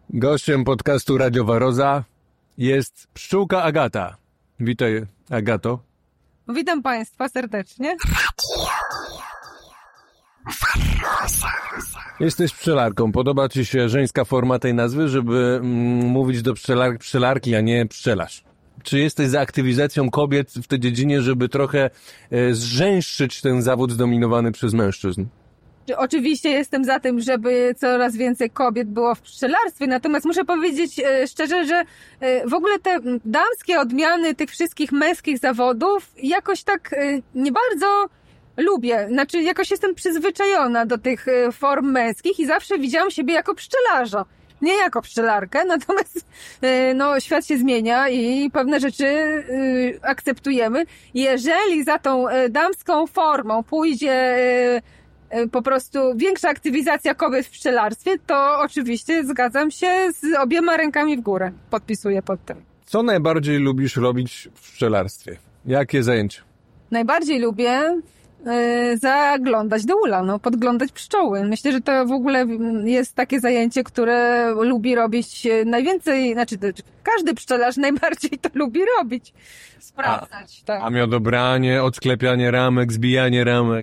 Gościem podcastu Radio Waroza jest pszczółka Agata. Witaj, Agato. Witam Państwa serdecznie. Jesteś pszczelarką. Podoba Ci się żeńska forma tej nazwy, żeby mówić do pszczelarki, a nie pszczelarz? Czy jesteś za aktywizacją kobiet w tej dziedzinie, żeby trochę zżeńszczyć ten zawód zdominowany przez mężczyzn? Oczywiście jestem za tym, żeby coraz więcej kobiet było w pszczelarstwie, natomiast muszę powiedzieć szczerze, że w ogóle te damskie odmiany tych wszystkich męskich zawodów jakoś tak nie bardzo lubię. Znaczy jakoś jestem przyzwyczajona do tych form męskich i zawsze widziałam siebie jako pszczelarza. Nie jako pszczelarkę, natomiast świat się zmienia i pewne rzeczy akceptujemy. Jeżeli za tą damską formą pójdzie po prostu większa aktywizacja kobiet w pszczelarstwie, to oczywiście zgadzam się z obiema rękami w górę. Podpisuję pod tym. Co najbardziej lubisz robić w pszczelarstwie? Jakie zajęcia? Najbardziej lubię zaglądać do ula, podglądać pszczoły. Myślę, że to w ogóle jest takie zajęcie, które lubi robić najwięcej, każdy pszczelarz najbardziej to lubi robić. Sprawdzać. Tak. A miodobranie, odsklepianie ramek, zbijanie ramek?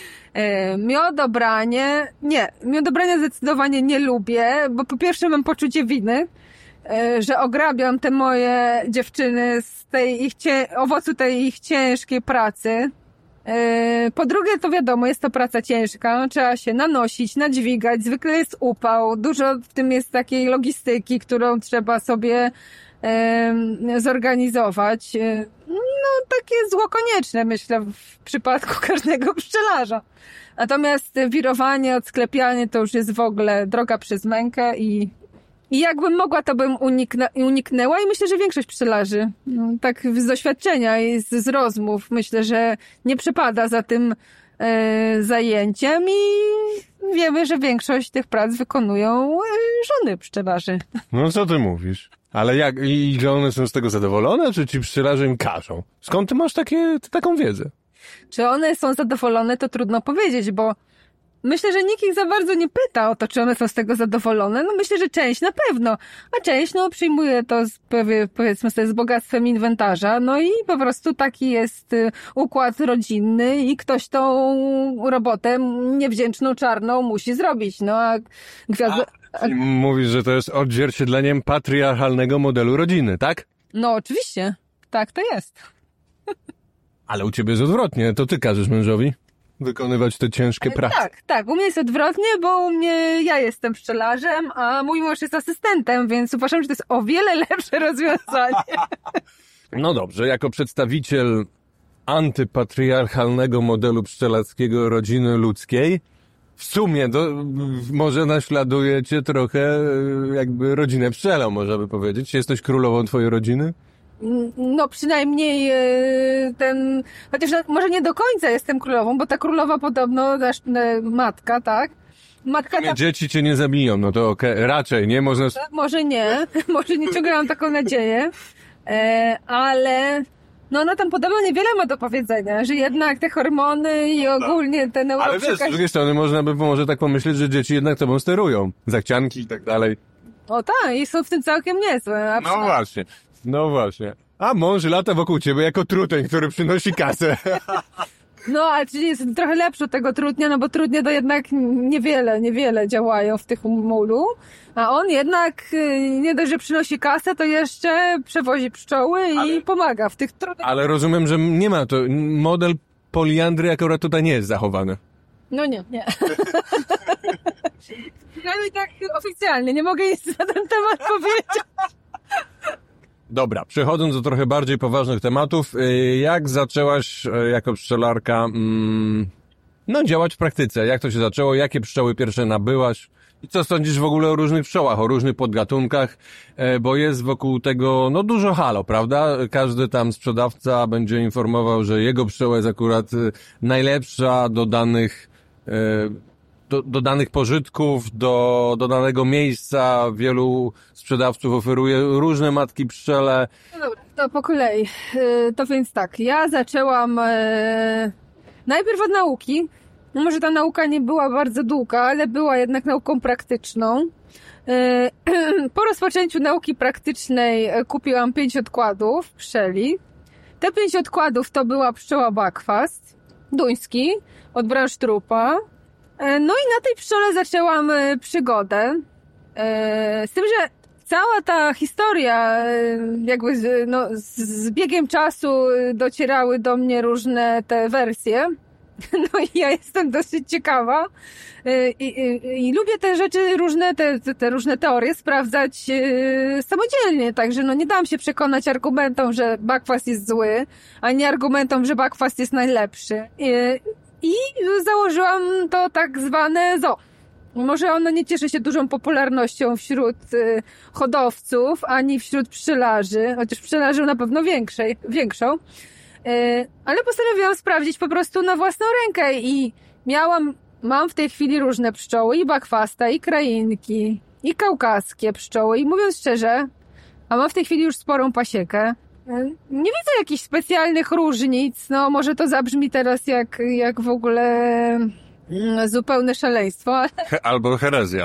Miodobrania zdecydowanie nie lubię, bo po pierwsze mam poczucie winy, że ograbiam te moje dziewczyny z owocu tej ich ciężkiej pracy. Po drugie, to wiadomo, jest to praca ciężka, trzeba się nanosić, nadźwigać, zwykle jest upał, dużo w tym jest takiej logistyki, którą trzeba sobie zorganizować. Takie zło konieczne, myślę, w przypadku każdego pszczelarza. Natomiast wirowanie, odsklepianie to już jest w ogóle droga przez mękę i jakbym mogła, to bym uniknęła i myślę, że większość pszczelarzy, tak z doświadczenia i z rozmów, myślę, że nie przepada za tym zajęciem i wiemy, że większość tych prac wykonują żony pszczelarzy. No co ty mówisz? Ale jak? I że one są z tego zadowolone, czy ci pszczelarze im każą? Skąd ty masz taką wiedzę? Czy one są zadowolone, to trudno powiedzieć, bo myślę, że nikt ich za bardzo nie pyta o to, czy one są z tego zadowolone. Myślę, że część na pewno, a część przyjmuje to powiedzmy sobie z bogactwem inwentarza, i po prostu taki jest układ rodzinny i ktoś tą robotę niewdzięczną, czarną musi zrobić. Czyli mówisz, że to jest odzwierciedleniem patriarchalnego modelu rodziny, tak? No oczywiście, tak to jest. Ale u ciebie jest odwrotnie, to ty każesz mężowi wykonywać te ciężkie prace. Tak, u mnie jest odwrotnie, bo ja jestem pszczelarzem, a mój mąż jest asystentem, więc uważam, że to jest o wiele lepsze rozwiązanie. No dobrze, jako przedstawiciel antypatriarchalnego modelu pszczelarskiego rodziny ludzkiej, w sumie może naśladujecie trochę jakby rodzinę pszczelą, można by powiedzieć. Jesteś królową twojej rodziny? Przynajmniej chociaż może nie do końca jestem królową, bo ta królowa podobno, matka, tak? Dzieci cię nie zabiją, to okej, raczej, nie? Może nie ciągle mam taką nadzieję, ale ona tam podobno niewiele ma do powiedzenia, że jednak te hormony i ogólnie te Ale wiesz, z drugiej strony może tak pomyśleć, że dzieci jednak tobą sterują. Zachcianki i tak dalej. Tak, i są w tym całkiem niezłe. No właśnie. A mąż lata wokół ciebie jako truteń, który przynosi kasę. Ale czyli jest trochę lepszy od tego trutnia, bo trudnie to jednak niewiele działają w tych mulu. A on jednak nie dość, że przynosi kasę, to jeszcze przewozi pszczoły i pomaga w tych trudnych... Ale rozumiem, że nie ma to... Model poliandry akurat tutaj nie jest zachowany. Nie. Przynajmniej tak oficjalnie, nie mogę nic na ten temat powiedzieć. Dobra, przechodząc do trochę bardziej poważnych tematów, jak zaczęłaś jako pszczelarka działać w praktyce? Jak to się zaczęło? Jakie pszczoły pierwsze nabyłaś? I co sądzisz w ogóle o różnych pszczołach, o różnych podgatunkach? Bo jest wokół tego dużo halo, prawda? Każdy tam sprzedawca będzie informował, że jego pszczoła jest akurat najlepsza do danych pożytków, do danego miejsca. Wielu sprzedawców oferuje różne matki pszczele. No dobra, to po kolei. To więc tak, ja zaczęłam najpierw od nauki. Może ta nauka nie była bardzo długa, ale była jednak nauką praktyczną. po rozpoczęciu nauki praktycznej kupiłam 5 odkładów pszczeli. Te 5 odkładów to była pszczoła Buckfast, duński, od Branchtrupa. No i na tej pszczole zaczęłam przygodę. Z tym, że cała ta historia, jakby z biegiem czasu docierały do mnie różne te wersje. No i ja jestem dosyć ciekawa i lubię te rzeczy różne, te różne teorie sprawdzać samodzielnie, także nie dam się przekonać argumentom, że Buckfast jest zły, ani argumentom, że Buckfast jest najlepszy. I założyłam to tak zwane zoo. Może ono nie cieszy się dużą popularnością wśród hodowców, ani wśród pszczelarzy, chociaż pszczelarzy na pewno większą. Ale postanowiłam sprawdzić po prostu na własną rękę i mam w tej chwili różne pszczoły, i Buckfasta, i krainki, i kaukaskie pszczoły i mówiąc szczerze, a mam w tej chwili już sporą pasiekę, nie widzę jakichś specjalnych różnic, może to zabrzmi teraz jak w ogóle zupełne szaleństwo. Albo herezja.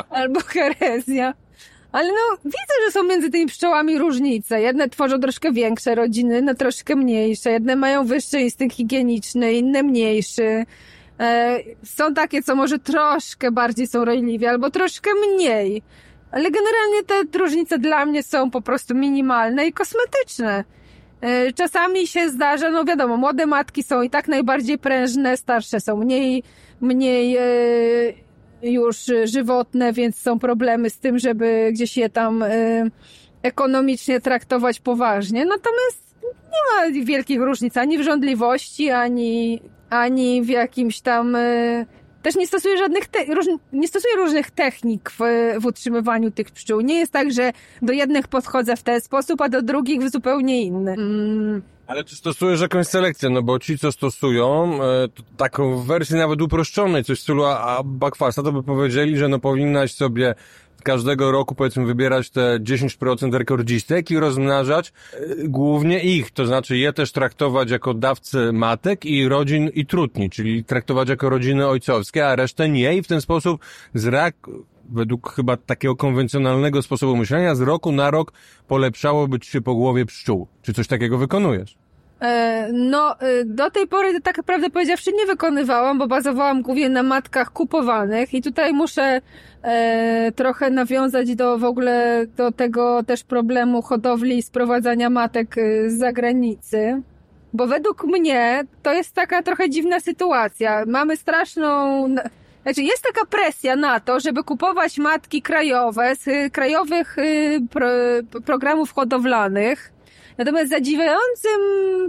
Ale widzę, że są między tymi pszczołami różnice. Jedne tworzą troszkę większe rodziny, inne troszkę mniejsze. Jedne mają wyższy instynkt higieniczny, inne mniejszy. Są takie, co może troszkę bardziej są rojliwe, albo troszkę mniej. Ale generalnie te różnice dla mnie są po prostu minimalne i kosmetyczne. Czasami się zdarza, wiadomo, młode matki są i tak najbardziej prężne, starsze są mniej już żywotne, więc są problemy z tym, żeby gdzieś je tam ekonomicznie traktować poważnie. Natomiast nie ma wielkich różnic ani w żądliwości, ani w jakimś tam... Też nie stosuję nie stosuję różnych technik w utrzymywaniu tych pszczół. Nie jest tak, że do jednych podchodzę w ten sposób, a do drugich w zupełnie inny. Ale czy stosujesz jakąś selekcję? Bo ci, co stosują taką wersję nawet uproszczonej, coś w stylu Buckfasta, to by powiedzieli, że powinnaś sobie każdego roku, powiedzmy, wybierać te 10% rekordzistek i rozmnażać głównie ich. To znaczy je też traktować jako dawcy matek i rodzin i trutni, czyli traktować jako rodziny ojcowskie, a resztę nie i w ten sposób według chyba takiego konwencjonalnego sposobu myślenia, z roku na rok polepszałoby ci się pogłowie pszczół. Czy coś takiego wykonujesz? Do tej pory, tak prawdę powiedziawszy, nie wykonywałam, bo bazowałam głównie na matkach kupowanych i tutaj muszę trochę nawiązać w ogóle do tego też problemu hodowli i sprowadzania matek z zagranicy, bo według mnie to jest taka trochę dziwna sytuacja. Mamy jest taka presja na to, żeby kupować matki krajowe z krajowych programów hodowlanych. Natomiast zadziwiającym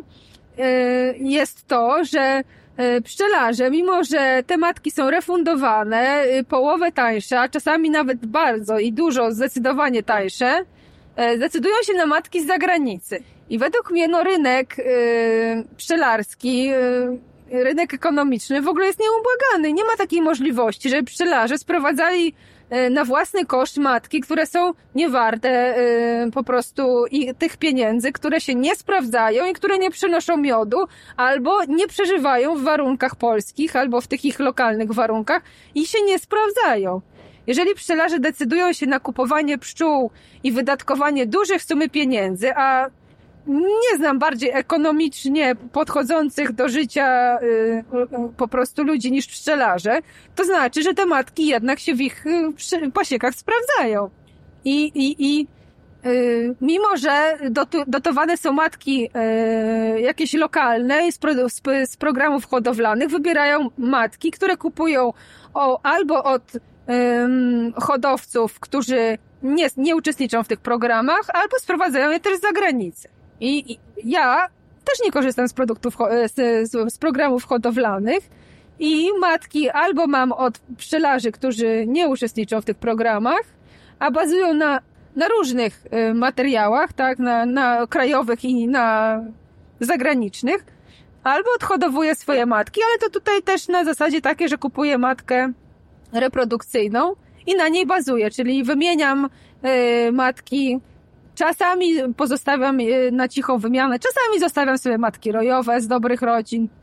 jest to, że pszczelarze, mimo że te matki są refundowane, połowę tańsze, a czasami nawet bardzo i dużo, zdecydowanie tańsze, decydują się na matki z zagranicy. I według mnie rynek pszczelarski, rynek ekonomiczny w ogóle jest nieubłagany. Nie ma takiej możliwości, żeby pszczelarze sprowadzali na własny koszt matki, które są niewarte po prostu tych pieniędzy, które się nie sprawdzają i które nie przynoszą miodu, albo nie przeżywają w warunkach polskich, albo w tych ich lokalnych warunkach i się nie sprawdzają. Jeżeli pszczelarze decydują się na kupowanie pszczół i wydatkowanie dużych sumy pieniędzy, a nie znam bardziej ekonomicznie podchodzących do życia po prostu ludzi niż pszczelarze, to znaczy, że te matki jednak się w ich pasiekach sprawdzają. Mimo, że dotowane są matki jakieś lokalne z programów hodowlanych, wybierają matki, które kupują albo od hodowców, którzy nie uczestniczą w tych programach, albo sprowadzają je też z zagranicy. I ja też nie korzystam z produktów, z programów hodowlanych i matki albo mam od pszczelarzy, którzy nie uczestniczą w tych programach, a bazują na różnych materiałach, tak, na krajowych i na zagranicznych, albo odhodowuję swoje matki, ale to tutaj też na zasadzie takiej, że kupuję matkę reprodukcyjną i na niej bazuję, czyli wymieniam matki. Czasami pozostawiam na cichą wymianę, czasami zostawiam sobie matki rojowe z dobrych rodzin.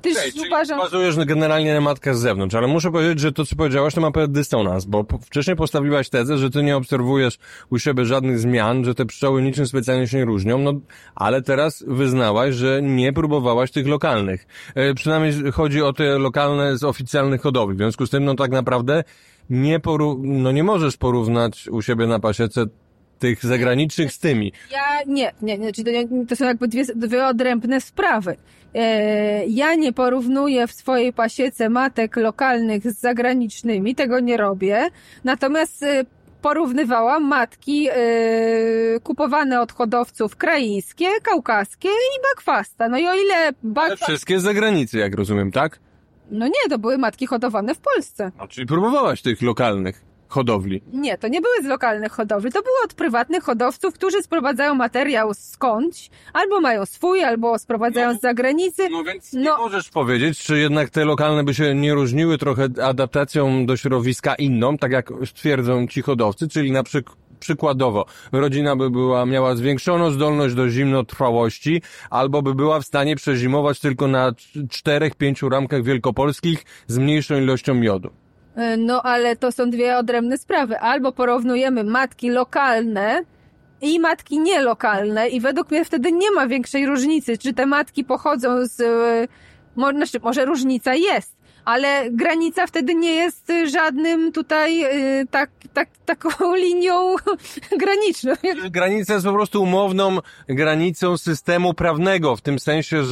też Czyli uważam... bazujesz generalnie na matkach z zewnątrz, ale muszę powiedzieć, że to, co powiedziałaś, to ma pewien dysonans, bo wcześniej postawiłaś tezę, że ty nie obserwujesz u siebie żadnych zmian, że te pszczoły niczym specjalnie się nie różnią, no, ale teraz wyznałaś, że nie próbowałaś tych lokalnych. Przynajmniej chodzi o te lokalne z oficjalnych hodowli, w związku z tym, no tak naprawdę nie możesz porównać u siebie na pasiece tych zagranicznych z tymi. Czyli to są jakby dwie odrębne sprawy. Ja nie porównuję w swojej pasiece matek lokalnych z zagranicznymi, tego nie robię. Natomiast porównywałam matki kupowane od hodowców kraińskie, kaukaskie i Buckfasta. No i o ile Ale wszystkie z zagranicy, jak rozumiem, tak? No nie, to były matki hodowane w Polsce. A czyli próbowałaś tych lokalnych hodowli? Nie, to nie były z lokalnych hodowli, to były od prywatnych hodowców, którzy sprowadzają materiał skądś, albo mają swój, albo sprowadzają z zagranicy. No więc nie możesz powiedzieć, czy jednak te lokalne by się nie różniły trochę adaptacją do środowiska inną, tak jak twierdzą ci hodowcy, czyli na przykładowo rodzina by miała zwiększoną zdolność do zimnotrwałości, albo by była w stanie przezimować tylko na 4-5 ramkach wielkopolskich z mniejszą ilością miodu. No ale to są dwie odrębne sprawy. Albo porównujemy matki lokalne i matki nielokalne i według mnie wtedy nie ma większej różnicy, czy te matki pochodzą z... może różnica jest, ale granica wtedy nie jest żadnym tutaj taką linią graniczną. Granica jest po prostu umowną granicą systemu prawnego, w tym sensie,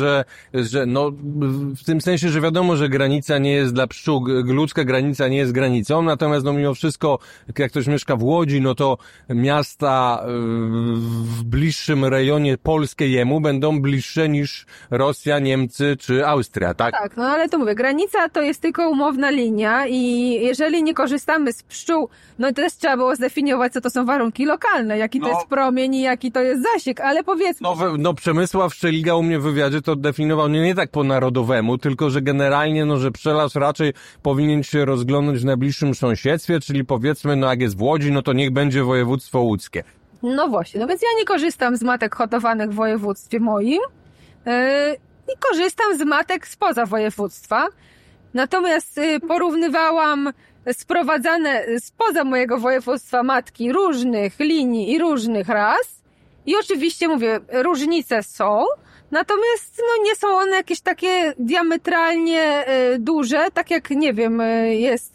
że wiadomo, że granica nie jest dla pszczół, ludzka granica nie jest granicą, natomiast no mimo wszystko, jak ktoś mieszka w Łodzi, no to miasta w bliższym rejonie polskie jemu będą bliższe niż Rosja, Niemcy czy Austria, tak? Tak, no ale to mówię, granica to jest tylko umowna linia i jeżeli nie korzystamy z pszczół, no to też trzeba było zdefiniować, co to są warunki lokalne, jaki to jest promień i jaki to jest zasięg, ale powiedzmy... No Przemysław Szczeliga u mnie w wywiadzie to definiował nie tak po narodowemu, tylko że generalnie, że pszczelarz raczej powinien się rozglądnąć w najbliższym sąsiedztwie, czyli powiedzmy, jak jest w Łodzi, no to niech będzie województwo łódzkie. No właśnie, no więc ja nie korzystam z matek hodowanych w województwie moim i korzystam z matek spoza województwa. Natomiast porównywałam sprowadzane spoza mojego województwa matki różnych linii i różnych ras. I oczywiście mówię, różnice są, natomiast nie są one jakieś takie diametralnie duże, tak jak, nie wiem, jest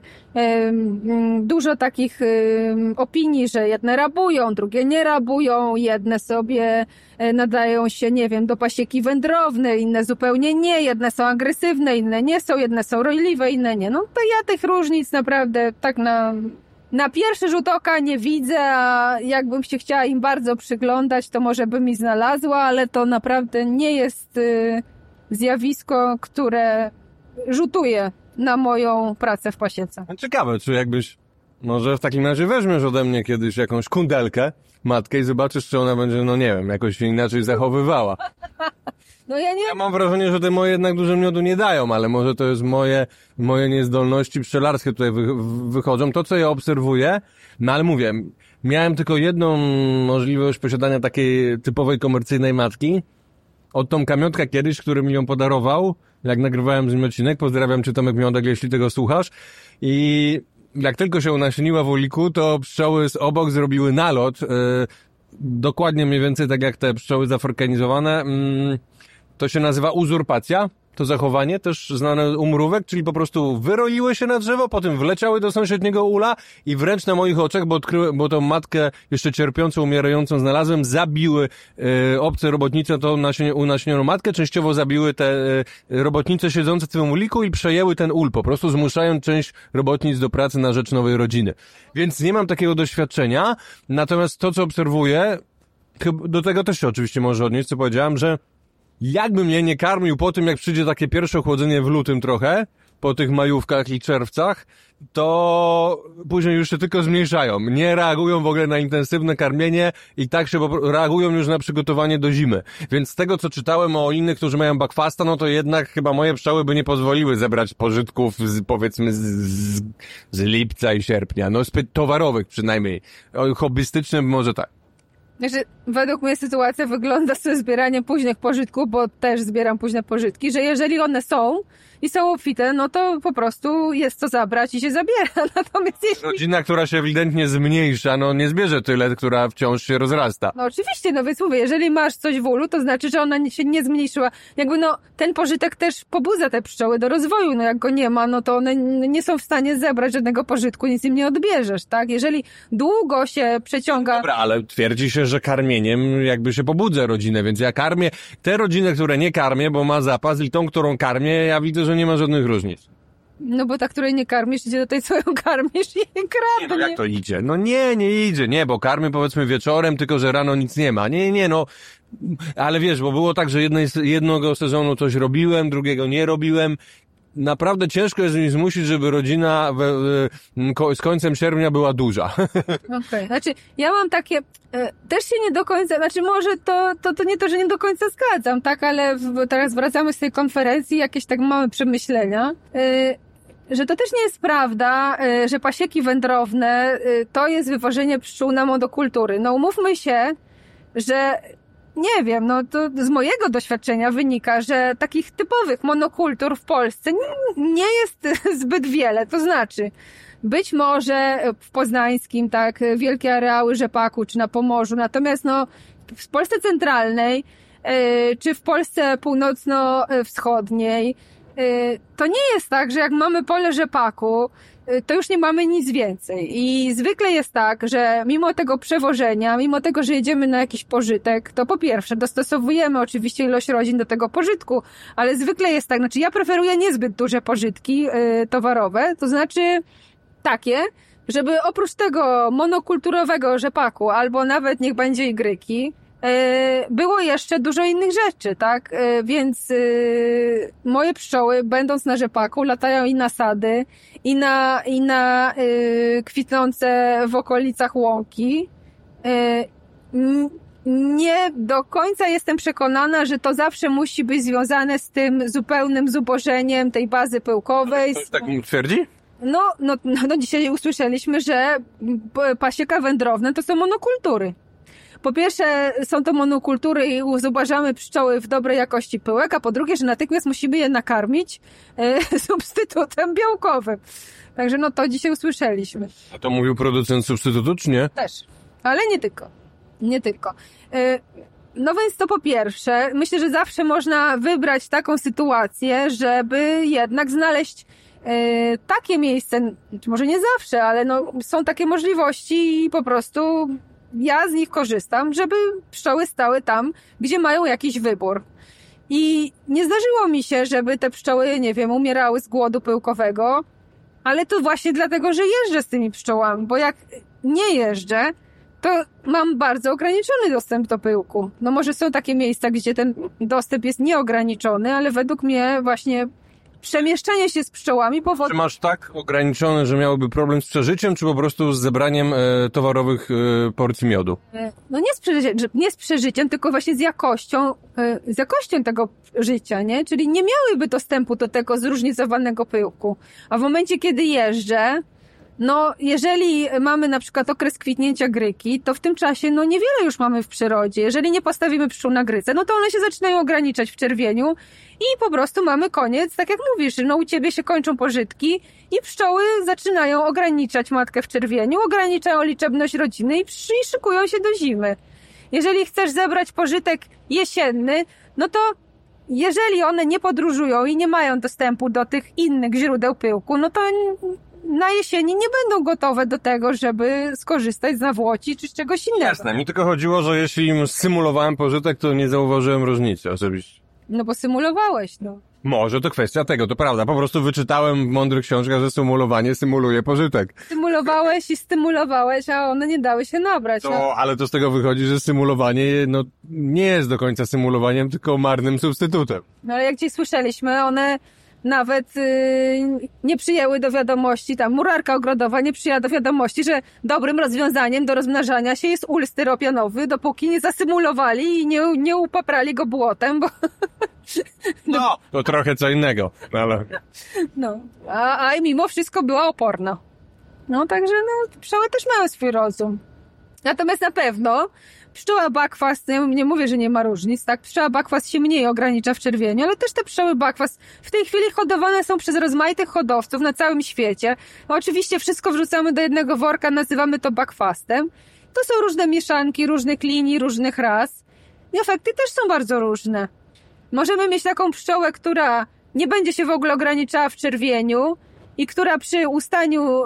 dużo takich opinii, że jedne rabują, drugie nie rabują, jedne sobie nadają się, nie wiem, do pasieki wędrownej, inne zupełnie nie, jedne są agresywne, inne nie są, jedne są rojliwe, inne nie. No to ja tych różnic naprawdę tak na pierwszy rzut oka nie widzę, a jakbym się chciała im bardzo przyglądać, to może by mi znalazła, ale to naprawdę nie jest zjawisko, które rzutuje na moją pracę w pasiece. Ciekawe, czy jakbyś może w takim razie weźmiesz ode mnie kiedyś jakąś kundelkę, matkę i zobaczysz, czy ona będzie, nie wiem, jakoś się inaczej zachowywała. No ja mam wrażenie, że te moje jednak dużo miodu nie dają, ale może to jest moje niezdolności pszczelarskie tutaj wychodzą. To, co ja obserwuję, ale mówię, miałem tylko jedną możliwość posiadania takiej typowej komercyjnej matki. Od Tomka Miodka kiedyś, który mi ją podarował, jak nagrywałem z nim odcinek, pozdrawiam Cię Tomek Miodek, jeśli tego słuchasz. I jak tylko się unasieniła w uliku, to pszczoły z obok zrobiły nalot, dokładnie mniej więcej tak jak te pszczoły zaforkanizowane. To się nazywa uzurpacja, to zachowanie, też znane u mrówek, czyli po prostu wyroiły się na drzewo, potem wleciały do sąsiedniego ula i wręcz na moich oczach, bo tą matkę jeszcze cierpiącą, umierającą znalazłem, zabiły obce robotnice tą unasionioną matkę, częściowo zabiły te robotnice siedzące w tym uliku i przejęły ten ul, po prostu zmuszając część robotnic do pracy na rzecz nowej rodziny. Więc nie mam takiego doświadczenia, natomiast to, co obserwuję, do tego też się oczywiście może odnieść, co powiedziałem, że jakby mnie nie karmił po tym, jak przyjdzie takie pierwsze ochłodzenie w lutym trochę, po tych majówkach i czerwcach, to później już się tylko zmniejszają. Nie reagują w ogóle na intensywne karmienie i tak się reagują już na przygotowanie do zimy. Więc z tego, co czytałem o innych, którzy mają Buckfasta, no to jednak chyba moje pszczoły by nie pozwoliły zebrać pożytków powiedzmy z lipca i sierpnia. No zbyt towarowych przynajmniej. Hobbystycznym może tak. Znaczy, według mnie sytuacja wygląda ze zbieraniem późnych pożytków, bo też zbieram późne pożytki, że jeżeli one są i są obfite, no to po prostu jest co zabrać i się zabiera. Natomiast jeśli... Rodzina, która się ewidentnie zmniejsza, no nie zbierze tyle, która wciąż się rozrasta. No oczywiście, no więc mówię, jeżeli masz coś w ulu, to znaczy, że ona się nie zmniejszyła. Jakby no, ten pożytek też pobudza te pszczoły do rozwoju, no jak go nie ma, no to one nie są w stanie zebrać żadnego pożytku, nic im nie odbierzesz, tak? Jeżeli długo się przeciąga... Dobra, ale twierdzi się, że karmieniem jakby się pobudza rodzinę, więc ja karmię te rodziny, które nie karmię, bo ma zapas i tą, którą karmię, ja widzę, że nie ma żadnych różnic. No bo ta, której nie karmisz, idzie do tej, co ją karmisz i je Nie, kradnie. no jak to idzie? No nie idzie, nie, bo karmię powiedzmy wieczorem, tylko że rano nic nie ma. Nie, no. Ale wiesz, bo było tak, że jednego sezonu coś robiłem, drugiego nie robiłem. Naprawdę ciężko jest mi zmusić, żeby rodzina z końcem sierpnia była duża. Okej. Znaczy, ja mam takie, też się nie do końca, znaczy może to nie to, że nie do końca zgadzam, tak, ale teraz wracamy z tej konferencji, jakieś tak małe przemyślenia, że to też nie jest prawda, że pasieki wędrowne to jest wywożenie pszczół na monokultury. No umówmy się, że nie wiem, no to z mojego doświadczenia wynika, że takich typowych monokultur w Polsce nie jest zbyt wiele. To znaczy, być może w poznańskim, tak, wielkie areały rzepaku, czy na Pomorzu, natomiast no w Polsce centralnej, czy w Polsce północno-wschodniej, to nie jest tak, że jak mamy pole rzepaku, to już nie mamy nic więcej. I zwykle jest tak, że mimo tego przewożenia, mimo tego, że jedziemy na jakiś pożytek, to po pierwsze dostosowujemy oczywiście ilość rodzin do tego pożytku, ale zwykle jest tak, znaczy ja preferuję niezbyt duże pożytki towarowe, to znaczy takie, żeby oprócz tego monokulturowego rzepaku, albo nawet niech będzie igryki, było jeszcze dużo innych rzeczy, tak? Więc moje pszczoły, będąc na rzepaku, latają i na sady, i na kwitnące w okolicach łąki. Nie do końca jestem przekonana, że to zawsze musi być związane z tym zupełnym zubożeniem tej bazy pyłkowej. Ktoś tak twierdzi? No dzisiaj usłyszeliśmy, że pasieka wędrowne to są monokultury. Po pierwsze, są to monokultury i zubożamy pszczoły w dobrej jakości pyłek, a po drugie, że natychmiast musimy je nakarmić substytutem białkowym. Także no to dzisiaj usłyszeliśmy. A to mówił producent substytutu, czy nie? Też, ale nie tylko. Nie tylko. No więc to po pierwsze, myślę, że zawsze można wybrać taką sytuację, żeby jednak znaleźć takie miejsce, może nie zawsze, ale no są takie możliwości i po prostu ja z nich korzystam, żeby pszczoły stały tam, gdzie mają jakiś wybór. I nie zdarzyło mi się, żeby te pszczoły, nie wiem, umierały z głodu pyłkowego, ale to właśnie dlatego, że jeżdżę z tymi pszczołami, bo jak nie jeżdżę, to mam bardzo ograniczony dostęp do pyłku. No może są takie miejsca, gdzie ten dostęp jest nieograniczony, ale według mnie właśnie przemieszczanie się z pszczołami powoduje... Czy masz tak ograniczone, że miałoby problem z przeżyciem, czy po prostu z zebraniem towarowych porcji miodu? No nie z przeżyciem, tylko właśnie z jakością tego życia, nie? Czyli nie miałyby dostępu do tego zróżnicowanego pyłku. A w momencie, kiedy jeżdżę, no jeżeli mamy na przykład okres kwitnięcia gryki, to w tym czasie no niewiele już mamy w przyrodzie. Jeżeli nie postawimy pszczół na gryce, no to one się zaczynają ograniczać w czerwieniu i po prostu mamy koniec, tak jak mówisz, no u ciebie się kończą pożytki i pszczoły zaczynają ograniczać matkę w czerwieniu, ograniczają liczebność rodziny i szykują się do zimy. Jeżeli chcesz zebrać pożytek jesienny, no to jeżeli one nie podróżują i nie mają dostępu do tych innych źródeł pyłku, no to na jesieni nie będą gotowe do tego, żeby skorzystać z nawłoci czy z czegoś innego. Jasne, mi tylko chodziło, że jeśli im symulowałem pożytek, to nie zauważyłem różnicy osobiście. No bo symulowałeś, no. Może to kwestia tego, to prawda. Po prostu wyczytałem w mądrych książkach, że symulowanie symuluje pożytek. Stymulowałeś i stymulowałeś, a one nie dały się nabrać. Ale to z tego wychodzi, że symulowanie no, nie jest do końca symulowaniem, tylko marnym substytutem. No ale jak dzisiaj słyszeliśmy, one nawet nie przyjęły do wiadomości, tam murarka ogrodowa nie przyjęła do wiadomości, że dobrym rozwiązaniem do rozmnażania się jest ul styropianowy, dopóki nie zasymulowali i nie upaprali go błotem, bo... No, to trochę co innego, ale... No, a mimo wszystko była oporna. No, także no, pszczoły też mają swój rozum. Natomiast na pewno pszczoła bakwas, ja nie mówię, że nie ma różnic, tak? Pszczoła bakwas się mniej ogranicza w czerwieniu, ale też te pszczoły bakwas w tej chwili hodowane są przez rozmaitych hodowców na całym świecie. Oczywiście wszystko wrzucamy do jednego worka, nazywamy to bakwastem. To są różne mieszanki różnych linii, różnych ras. I efekty też są bardzo różne. Możemy mieć taką pszczołę, która nie będzie się w ogóle ograniczała w czerwieniu i która przy ustaniu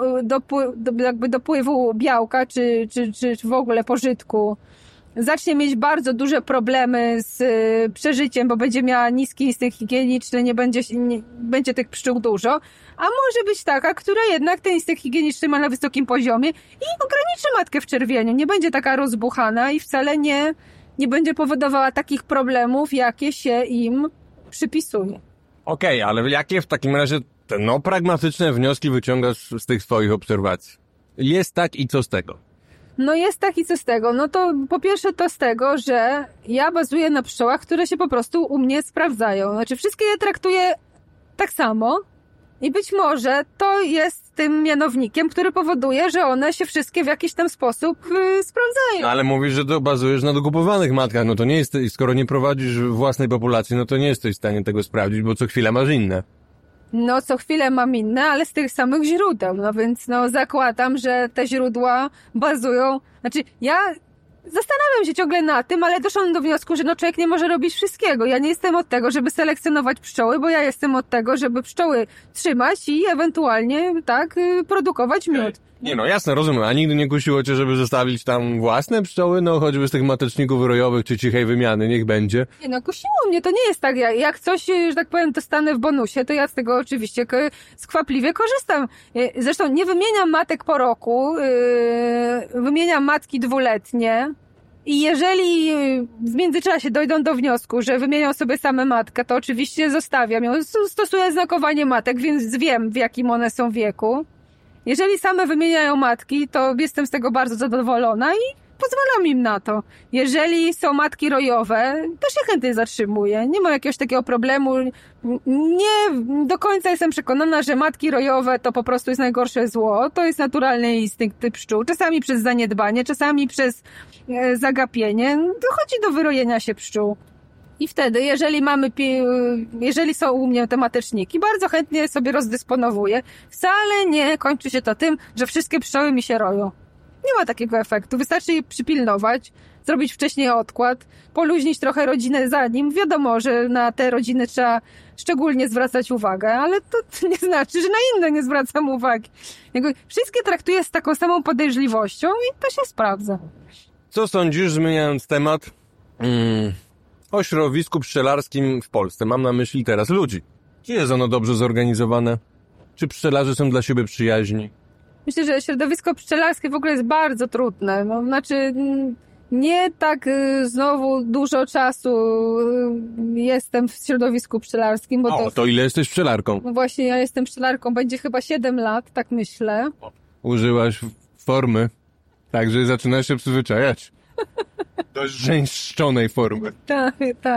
dopływu białka czy w ogóle pożytku zacznie mieć bardzo duże problemy z przeżyciem, bo będzie miała niski instynkt higieniczny, nie będzie tych pszczół dużo, a może być taka, która jednak ten instynkt higieniczny ma na wysokim poziomie i ograniczy matkę w czerwieniu. Nie będzie taka rozbuchana i wcale nie będzie powodowała takich problemów, jakie się im przypisuje. Okej, ale jakie w takim razie te pragmatyczne wnioski wyciągasz z tych swoich obserwacji? Jest tak i co z tego? No jest tak i co z tego? No to po pierwsze to z tego, że ja bazuję na pszczołach, które się po prostu u mnie sprawdzają. Znaczy wszystkie je traktuję tak samo i być może to jest tym mianownikiem, który powoduje, że one się wszystkie w jakiś tam sposób sprawdzają. No ale mówisz, że to bazujesz na dokupowanych matkach, no to nie jest, skoro nie prowadzisz własnej populacji, no to nie jesteś w stanie tego sprawdzić, bo co chwilę masz inne. No co chwilę mam inne, ale z tych samych źródeł, no więc zakładam, że te źródła bazują, znaczy ja zastanawiam się ciągle na tym, ale doszłam do wniosku, że człowiek nie może robić wszystkiego. Ja nie jestem od tego, żeby selekcjonować pszczoły, bo ja jestem od tego, żeby pszczoły trzymać i ewentualnie produkować miód. Nie jasne, rozumiem, a nigdy nie kusiło cię, żeby zostawić tam własne pszczoły, choćby z tych mateczników rojowych czy cichej wymiany, niech będzie. Nie kusiło mnie, to nie jest tak, jak coś, że tak powiem, dostanę w bonusie, to ja z tego oczywiście skwapliwie korzystam. Zresztą nie wymieniam matek po roku, wymieniam matki dwuletnie i jeżeli w międzyczasie dojdą do wniosku, że wymienią sobie same matkę, to oczywiście zostawiam ją. Stosuję znakowanie matek, więc wiem, w jakim one są wieku. Jeżeli same wymieniają matki, to jestem z tego bardzo zadowolona i pozwalam im na to. Jeżeli są matki rojowe, też się chętnie zatrzymuję. Nie mam jakiegoś takiego problemu. Nie do końca jestem przekonana, że matki rojowe to po prostu jest najgorsze zło. To jest naturalny instynkt pszczół. Czasami przez zaniedbanie, czasami przez zagapienie. Dochodzi do wyrojenia się pszczół. I wtedy, jeżeli są u mnie te mateczniki, bardzo chętnie sobie rozdysponowuję. Wcale nie kończy się to tym, że wszystkie pszczoły mi się roją. Nie ma takiego efektu. Wystarczy je przypilnować, zrobić wcześniej odkład, poluźnić trochę rodzinę zanim. Wiadomo, że na te rodziny trzeba szczególnie zwracać uwagę, ale to nie znaczy, że na inne nie zwracam uwagi. Wszystkie traktuję z taką samą podejrzliwością i to się sprawdza. Co sądzisz, zmieniając temat, o środowisku pszczelarskim w Polsce? Mam na myśli teraz ludzi. Czy jest ono dobrze zorganizowane? Czy pszczelarze są dla siebie przyjaźni? Myślę, że środowisko pszczelarskie w ogóle jest bardzo trudne. Nie tak znowu dużo czasu jestem w środowisku pszczelarskim. Bo to ile jesteś pszczelarką? No właśnie, ja jestem pszczelarką, będzie chyba 7 lat, tak myślę. Użyłaś formy, także zaczynasz się dość żeńszczonej formy. Tak.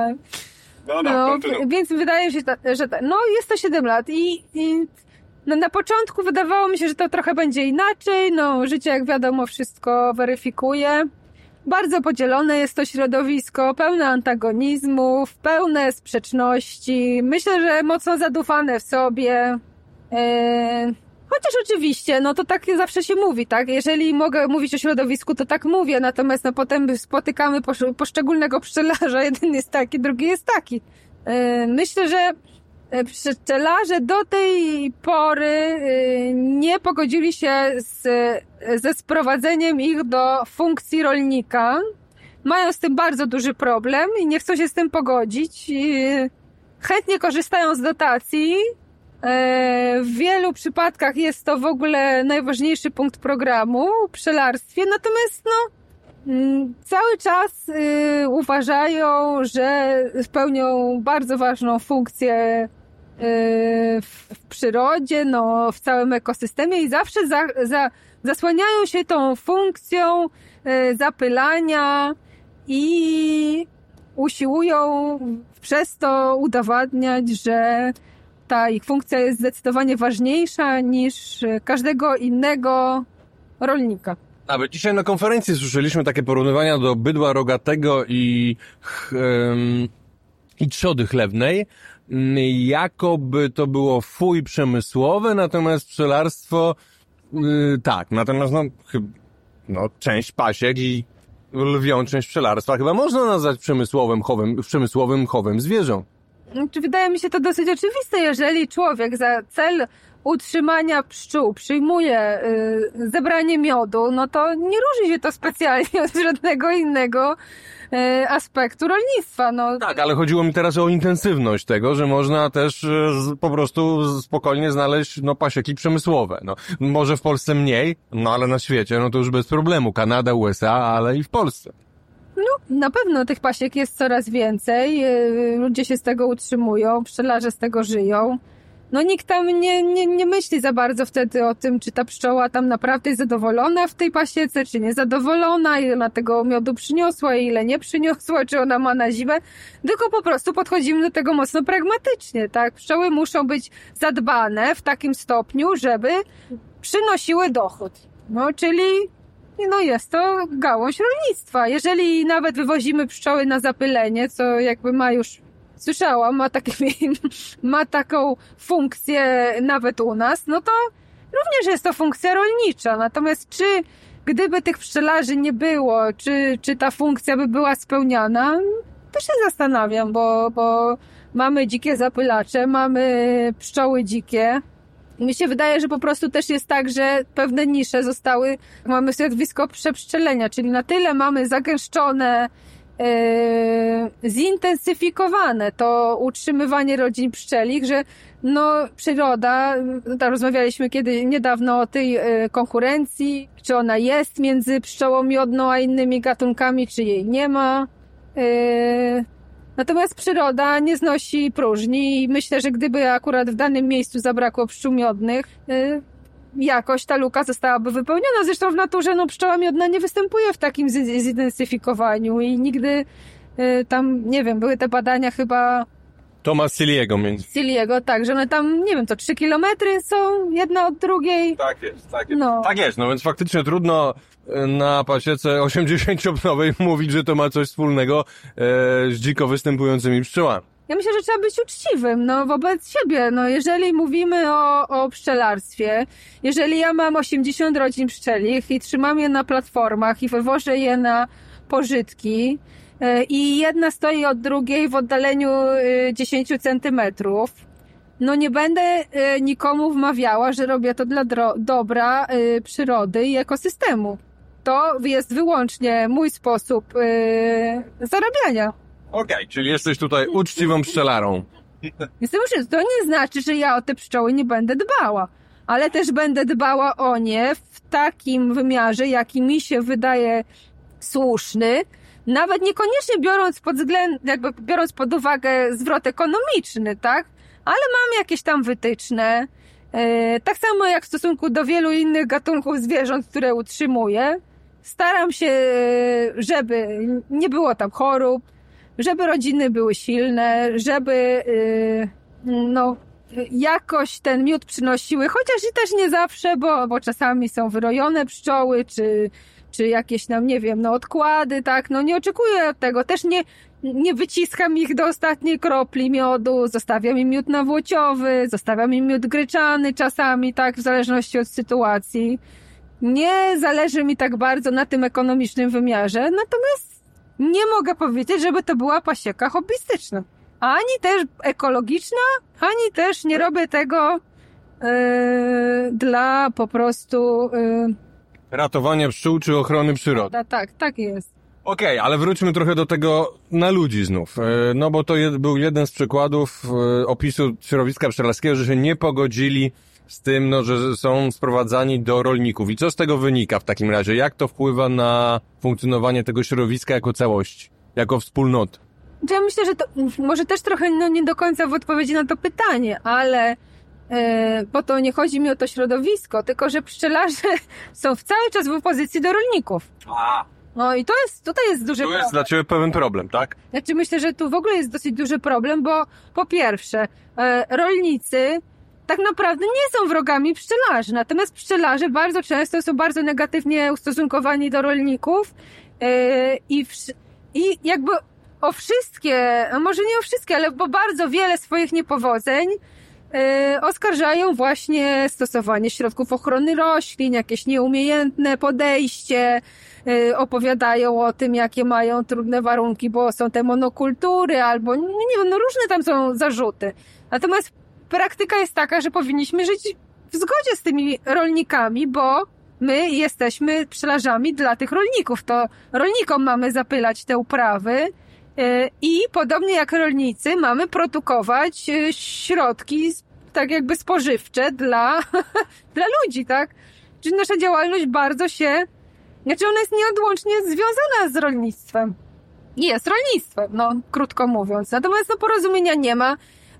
Więc wydaje się, że jest to 7 lat i na początku wydawało mi się, że to trochę będzie inaczej. Życie, jak wiadomo, wszystko weryfikuje. Bardzo podzielone jest to środowisko, pełne antagonizmów, pełne sprzeczności. Myślę, że mocno zadufane w sobie. Chociaż oczywiście, to tak zawsze się mówi, tak? Jeżeli mogę mówić o środowisku, to tak mówię, natomiast potem spotykamy poszczególnego pszczelarza, jeden jest taki, drugi jest taki. Myślę, że pszczelarze do tej pory nie pogodzili się ze sprowadzeniem ich do funkcji rolnika. Mają z tym bardzo duży problem i nie chcą się z tym pogodzić. Chętnie korzystają z dotacji. W wielu przypadkach jest to w ogóle najważniejszy punkt programu w pszczelarstwie, natomiast cały czas uważają, że spełnią bardzo ważną funkcję w przyrodzie, w całym ekosystemie i zawsze zasłaniają się tą funkcją zapylania i usiłują przez to udowadniać, że ta ich funkcja jest zdecydowanie ważniejsza niż każdego innego rolnika. Nawet dzisiaj na konferencji słyszeliśmy takie porównywania do bydła rogatego i trzody chlewnej. Jakoby to było fuj przemysłowe, natomiast pszczelarstwo tak, natomiast część pasiek i lwią część pszczelarstwa chyba można nazwać przemysłowym chowem zwierząt. Czy wydaje mi się to dosyć oczywiste, jeżeli człowiek za cel utrzymania pszczół przyjmuje zebranie miodu, no to nie różni się to specjalnie od żadnego innego aspektu rolnictwa. No. Tak, ale chodziło mi teraz o intensywność tego, że można też po prostu spokojnie znaleźć pasieki przemysłowe. No, może w Polsce mniej, ale na świecie to już bez problemu. Kanada, USA, ale i w Polsce. No, na pewno tych pasiek jest coraz więcej, ludzie się z tego utrzymują, pszczelarze z tego żyją. No nikt tam nie myśli za bardzo wtedy o tym, czy ta pszczoła tam naprawdę jest zadowolona w tej pasiece, czy niezadowolona, ile ona tego miodu przyniosła, ile nie przyniosła, czy ona ma na zimę, tylko po prostu podchodzimy do tego mocno pragmatycznie, tak? Pszczoły muszą być zadbane w takim stopniu, żeby przynosiły dochód. No, czyli jest to gałąź rolnictwa. Jeżeli nawet wywozimy pszczoły na zapylenie, co jakby słyszałam, ma taką funkcję nawet u nas, no to również jest to funkcja rolnicza. Natomiast gdyby tych pszczelarzy nie było, czy ta funkcja by była spełniana, to się zastanawiam, bo mamy dzikie zapylacze, mamy pszczoły dzikie. Mi się wydaje, że po prostu też jest tak, że pewne nisze mamy zjawisko przepszczelenia, czyli na tyle mamy zagęszczone, zintensyfikowane to utrzymywanie rodzin pszczelich, że przyroda, rozmawialiśmy niedawno o tej konkurencji, czy ona jest między pszczołą miodną a innymi gatunkami, czy jej nie ma. Natomiast przyroda nie znosi próżni i myślę, że gdyby akurat w danym miejscu zabrakło pszczół miodnych, jakoś ta luka zostałaby wypełniona. Zresztą w naturze pszczoła miodna nie występuje w takim zintensyfikowaniu i nigdy tam, nie wiem, były te badania chyba Thomas Silliego Silliego, tak, że one tam, nie wiem, to 3 kilometry są jedna od drugiej. Tak jest. Tak jest, więc faktycznie trudno na pasiece 80-pnowej mówić, że to ma coś wspólnego z dziko występującymi pszczołami. Ja myślę, że trzeba być uczciwym, wobec siebie. Jeżeli mówimy o pszczelarstwie, jeżeli ja mam 80 rodzin pszczelich i trzymam je na platformach i wywożę je na pożytki i jedna stoi od drugiej w oddaleniu 10 centymetrów, nie będę nikomu wmawiała, że robię to dla dobra przyrody i ekosystemu. To jest wyłącznie mój sposób zarabiania. Okej, czyli jesteś tutaj uczciwą pszczelarą. Jestem uczciwą. To nie znaczy, że ja o te pszczoły nie będę dbała, ale też będę dbała o nie w takim wymiarze, jaki mi się wydaje słuszny, nawet niekoniecznie biorąc pod uwagę zwrot ekonomiczny, tak? Ale mam jakieś tam wytyczne, tak samo jak w stosunku do wielu innych gatunków zwierząt, które utrzymuję. Staram się, żeby nie było tam chorób, żeby rodziny były silne, żeby jakoś ten miód przynosiły, chociaż i też nie zawsze, bo czasami są wyrojone pszczoły, czy jakieś odkłady, tak, nie oczekuję od tego, też nie wyciskam ich do ostatniej kropli miodu, zostawiam im miód nawłociowy, zostawiam im miód gryczany czasami, tak, w zależności od sytuacji. Nie zależy mi tak bardzo na tym ekonomicznym wymiarze, natomiast nie mogę powiedzieć, żeby to była pasieka hobbystyczna. Ani też ekologiczna, ani też nie robię tego dla po prostu ratowania pszczół czy ochrony przyrody. Tak jest. Okej, ale wróćmy trochę do tego na ludzi znów. Bo to był jeden z przykładów opisu środowiska pszczelarskiego, że się nie pogodzili z tym, że są sprowadzani do rolników. I co z tego wynika w takim razie? Jak to wpływa na funkcjonowanie tego środowiska jako całości, jako wspólnoty? Ja myślę, że to może też trochę nie do końca w odpowiedzi na to pytanie, ale bo to nie chodzi mi o to środowisko, tylko że pszczelarze są cały czas w opozycji do rolników. I tutaj jest duży problem. To jest dla ciebie pewien problem, tak? Myślę, że tu w ogóle jest dosyć duży problem, bo po pierwsze, rolnicy tak naprawdę nie są wrogami pszczelarzy. Natomiast pszczelarze bardzo często są bardzo negatywnie ustosunkowani do rolników i jakby o wszystkie, a może nie o wszystkie, ale bo bardzo wiele swoich niepowodzeń oskarżają właśnie stosowanie środków ochrony roślin, jakieś nieumiejętne podejście, opowiadają o tym, jakie mają trudne warunki, bo są te monokultury, albo nie wiem, no różne tam są zarzuty. Natomiast praktyka jest taka, że powinniśmy żyć w zgodzie z tymi rolnikami, bo my jesteśmy pszczelarzami dla tych rolników. To rolnikom mamy zapylać te uprawy i podobnie jak rolnicy mamy produkować środki tak jakby spożywcze dla ludzi, tak? Czyli nasza działalność bardzo ona jest nieodłącznie związana z rolnictwem. Jest rolnictwem, no krótko mówiąc. Natomiast no porozumienia nie ma.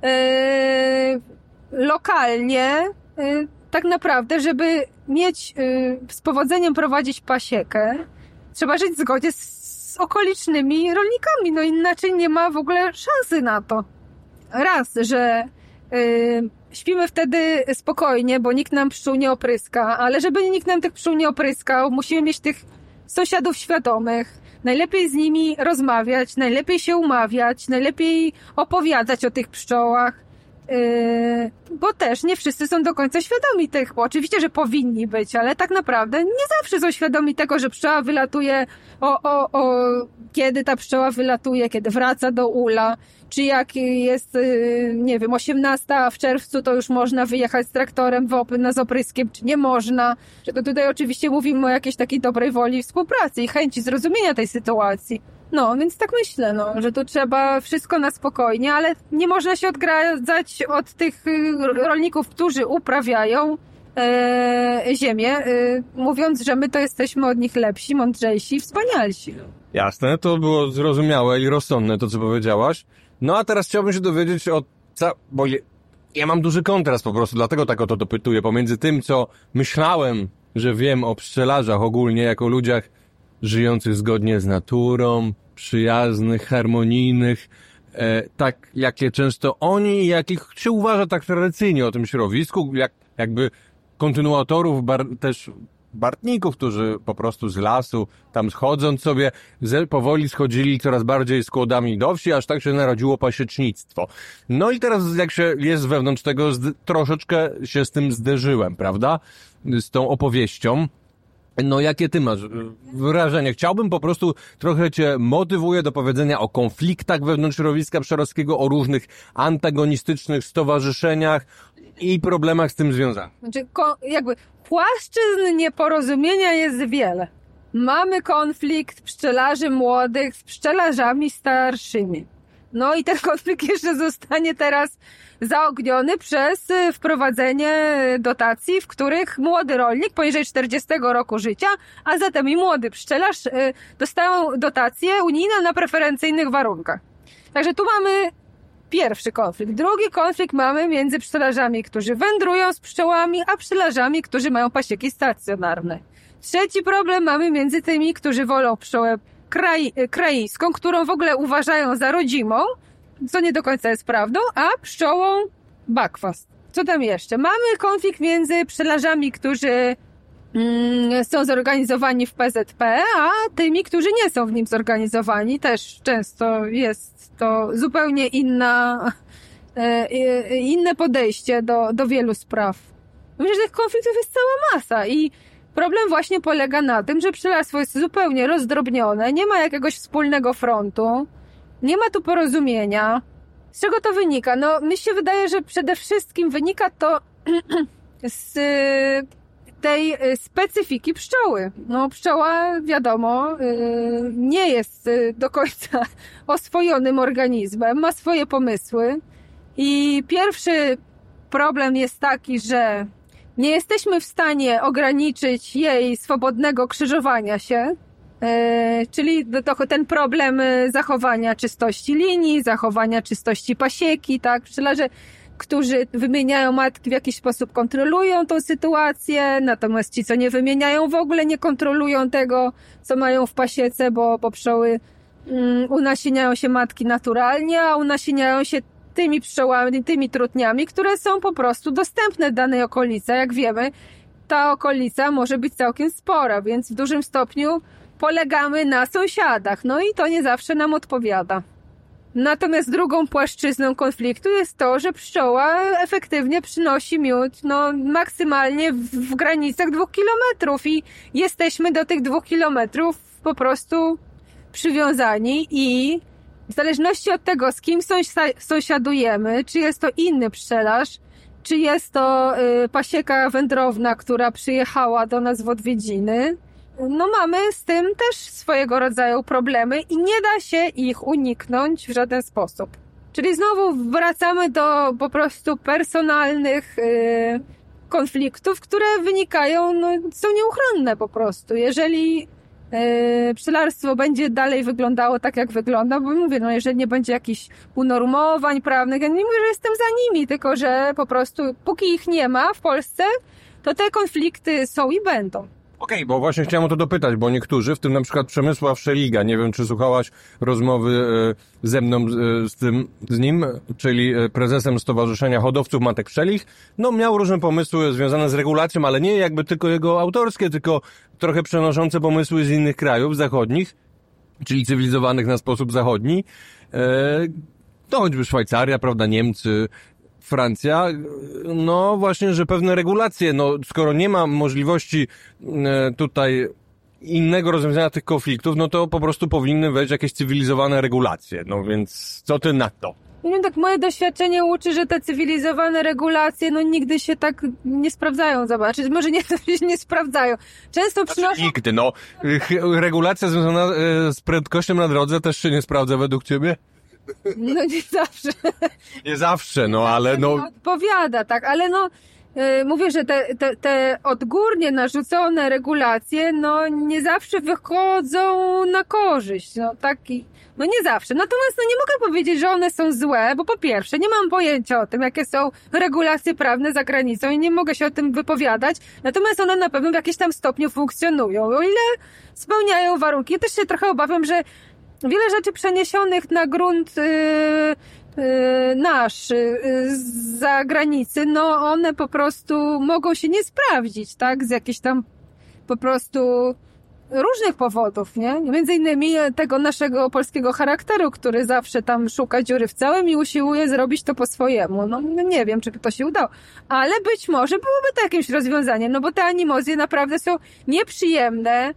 Lokalnie tak naprawdę, żeby mieć z powodzeniem prowadzić pasiekę, trzeba żyć w zgodzie z okolicznymi rolnikami, no inaczej nie ma w ogóle szansy na to. Raz, że śpimy wtedy spokojnie, bo nikt nam pszczół nie opryska, ale żeby nikt nam tych pszczół nie opryskał, musimy mieć tych sąsiadów świadomych, najlepiej z nimi rozmawiać, najlepiej się umawiać, najlepiej opowiadać o tych pszczołach, bo też nie wszyscy są do końca świadomi tych, bo oczywiście, że powinni być, ale tak naprawdę nie zawsze są świadomi tego, że pszczoła wylatuje, kiedy ta pszczoła wylatuje, kiedy wraca do ula, czy jak jest, nie wiem, 18 w czerwcu, to już można wyjechać z traktorem z opryskiem, czy nie można. Że to tutaj oczywiście mówimy o jakiejś takiej dobrej woli i współpracy i chęci zrozumienia tej sytuacji. No, więc tak myślę, że tu trzeba wszystko na spokojnie, ale nie można się odgradzać od tych rolników, którzy uprawiają ziemię, mówiąc, że my to jesteśmy od nich lepsi, mądrzejsi i wspanialsi. Jasne, to było zrozumiałe i rozsądne to, co powiedziałaś. No a teraz chciałbym się dowiedzieć bo ja mam duży kontrast po prostu, dlatego tak o to dopytuję, pomiędzy tym, co myślałem, że wiem o pszczelarzach ogólnie, jako ludziach żyjących zgodnie z naturą, przyjaznych, harmonijnych, tak jakie często oni, jakich się uważa tak tradycyjnie o tym środowisku, jakby kontynuatorów, też bartników, którzy po prostu z lasu, tam schodząc sobie, powoli schodzili coraz bardziej skłodami do wsi, aż tak się narodziło pasiecznictwo. No i teraz jak się jest wewnątrz tego, troszeczkę się z tym zderzyłem, prawda? Z tą opowieścią. No jakie ty masz wrażenie? Chciałbym po prostu trochę cię motywuję do powiedzenia o konfliktach wewnątrz środowiska pszczelarskiego, o różnych antagonistycznych stowarzyszeniach i problemach z tym związanych. Znaczy, jakby płaszczyzn nieporozumienia jest wiele. Mamy konflikt pszczelarzy młodych z pszczelarzami starszymi. No i ten konflikt jeszcze zostanie teraz zaogniony przez wprowadzenie dotacji, w których młody rolnik poniżej 40 roku życia, a zatem i młody pszczelarz dostają dotacje unijne na preferencyjnych warunkach. Także tu mamy pierwszy konflikt. Drugi konflikt mamy między pszczelarzami, którzy wędrują z pszczołami, a pszczelarzami, którzy mają pasieki stacjonarne. Trzeci problem mamy między tymi, którzy wolą pszczołę kraicką, którą w ogóle uważają za rodzimą, co nie do końca jest prawdą, a pszczołą bakwast. Co tam jeszcze? Mamy konflikt między pszczelarzami, którzy są zorganizowani w PZP, a tymi, którzy nie są w nim zorganizowani. Też często jest to zupełnie inne podejście do wielu spraw. Myślę, że tych konfliktów jest cała masa i problem właśnie polega na tym, że pszczelarstwo jest zupełnie rozdrobnione, nie ma jakiegoś wspólnego frontu, nie ma tu porozumienia. Z czego to wynika? No, mi się wydaje, że przede wszystkim wynika to z tej specyfiki pszczoły. No, pszczoła, wiadomo, nie jest do końca oswojonym organizmem, ma swoje pomysły i pierwszy problem jest taki, że nie jesteśmy w stanie ograniczyć jej swobodnego krzyżowania się, czyli ten problem zachowania czystości linii, zachowania czystości pasieki, tak? Pszczelarze, którzy wymieniają matki, w jakiś sposób kontrolują tą sytuację, natomiast ci, co nie wymieniają, w ogóle nie kontrolują tego, co mają w pasiece, bo pszczoły unasieniają się matki naturalnie, a unasieniają się tymi pszczołami, tymi trutniami, które są po prostu dostępne w danej okolicy. Jak wiemy, ta okolica może być całkiem spora, więc w dużym stopniu polegamy na sąsiadach. No i to nie zawsze nam odpowiada. Natomiast drugą płaszczyzną konfliktu jest to, że pszczoła efektywnie przynosi miód maksymalnie w granicach 2 kilometrów i jesteśmy do tych 2 kilometrów po prostu przywiązani i w zależności od tego, z kim sąsiadujemy, czy jest to inny pszczelarz, czy jest to pasieka wędrowna, która przyjechała do nas w odwiedziny, no mamy z tym też swojego rodzaju problemy i nie da się ich uniknąć w żaden sposób. Czyli znowu wracamy do po prostu personalnych konfliktów, które wynikają, są nieuchronne po prostu. Jeżeli pszczelarstwo będzie dalej wyglądało tak, jak wygląda, bo mówię, jeżeli nie będzie jakichś unormowań prawnych, ja nie mówię, że jestem za nimi, tylko że po prostu póki ich nie ma w Polsce, to te konflikty są i będą. Okej, bo właśnie chciałem o to dopytać, bo niektórzy, w tym na przykład Przemysław Szeliga, nie wiem, czy słuchałaś rozmowy ze mną z nim, czyli prezesem Stowarzyszenia Hodowców Matek Pszczelich, miał różne pomysły związane z regulacją, ale nie jakby tylko jego autorskie, tylko trochę przenoszące pomysły z innych krajów zachodnich, czyli cywilizowanych na sposób zachodni. To choćby Szwajcaria, prawda, Niemcy, Francja, właśnie, że pewne regulacje, skoro nie ma możliwości tutaj innego rozwiązania tych konfliktów, to po prostu powinny wejść jakieś cywilizowane regulacje. Więc co ty na to? Tak moje doświadczenie uczy, że te cywilizowane regulacje, nigdy się tak nie sprawdzają, zobaczyć. Może nie sprawdzają. Często przynoszą... Nigdy, regulacja związana z prędkością na drodze też się nie sprawdza według ciebie? Nie zawsze. Nie zawsze, ale odpowiada, tak, ale mówię, że te odgórnie narzucone regulacje, nie zawsze wychodzą na korzyść, nie zawsze. Natomiast nie mogę powiedzieć, że one są złe, bo po pierwsze, nie mam pojęcia o tym, jakie są regulacje prawne za granicą i nie mogę się o tym wypowiadać, natomiast one na pewno w jakimś tam stopniu funkcjonują, o ile spełniają warunki. Ja też się trochę obawiam, że wiele rzeczy przeniesionych na grunt nasz z zagranicy, one po prostu mogą się nie sprawdzić, tak? Z jakichś tam po prostu różnych powodów, nie? Między innymi tego naszego polskiego charakteru, który zawsze tam szuka dziury w całym i usiłuje zrobić to po swojemu. Nie wiem, czy to się udało, ale być może byłoby to jakimś rozwiązaniem, bo te animozje naprawdę są nieprzyjemne,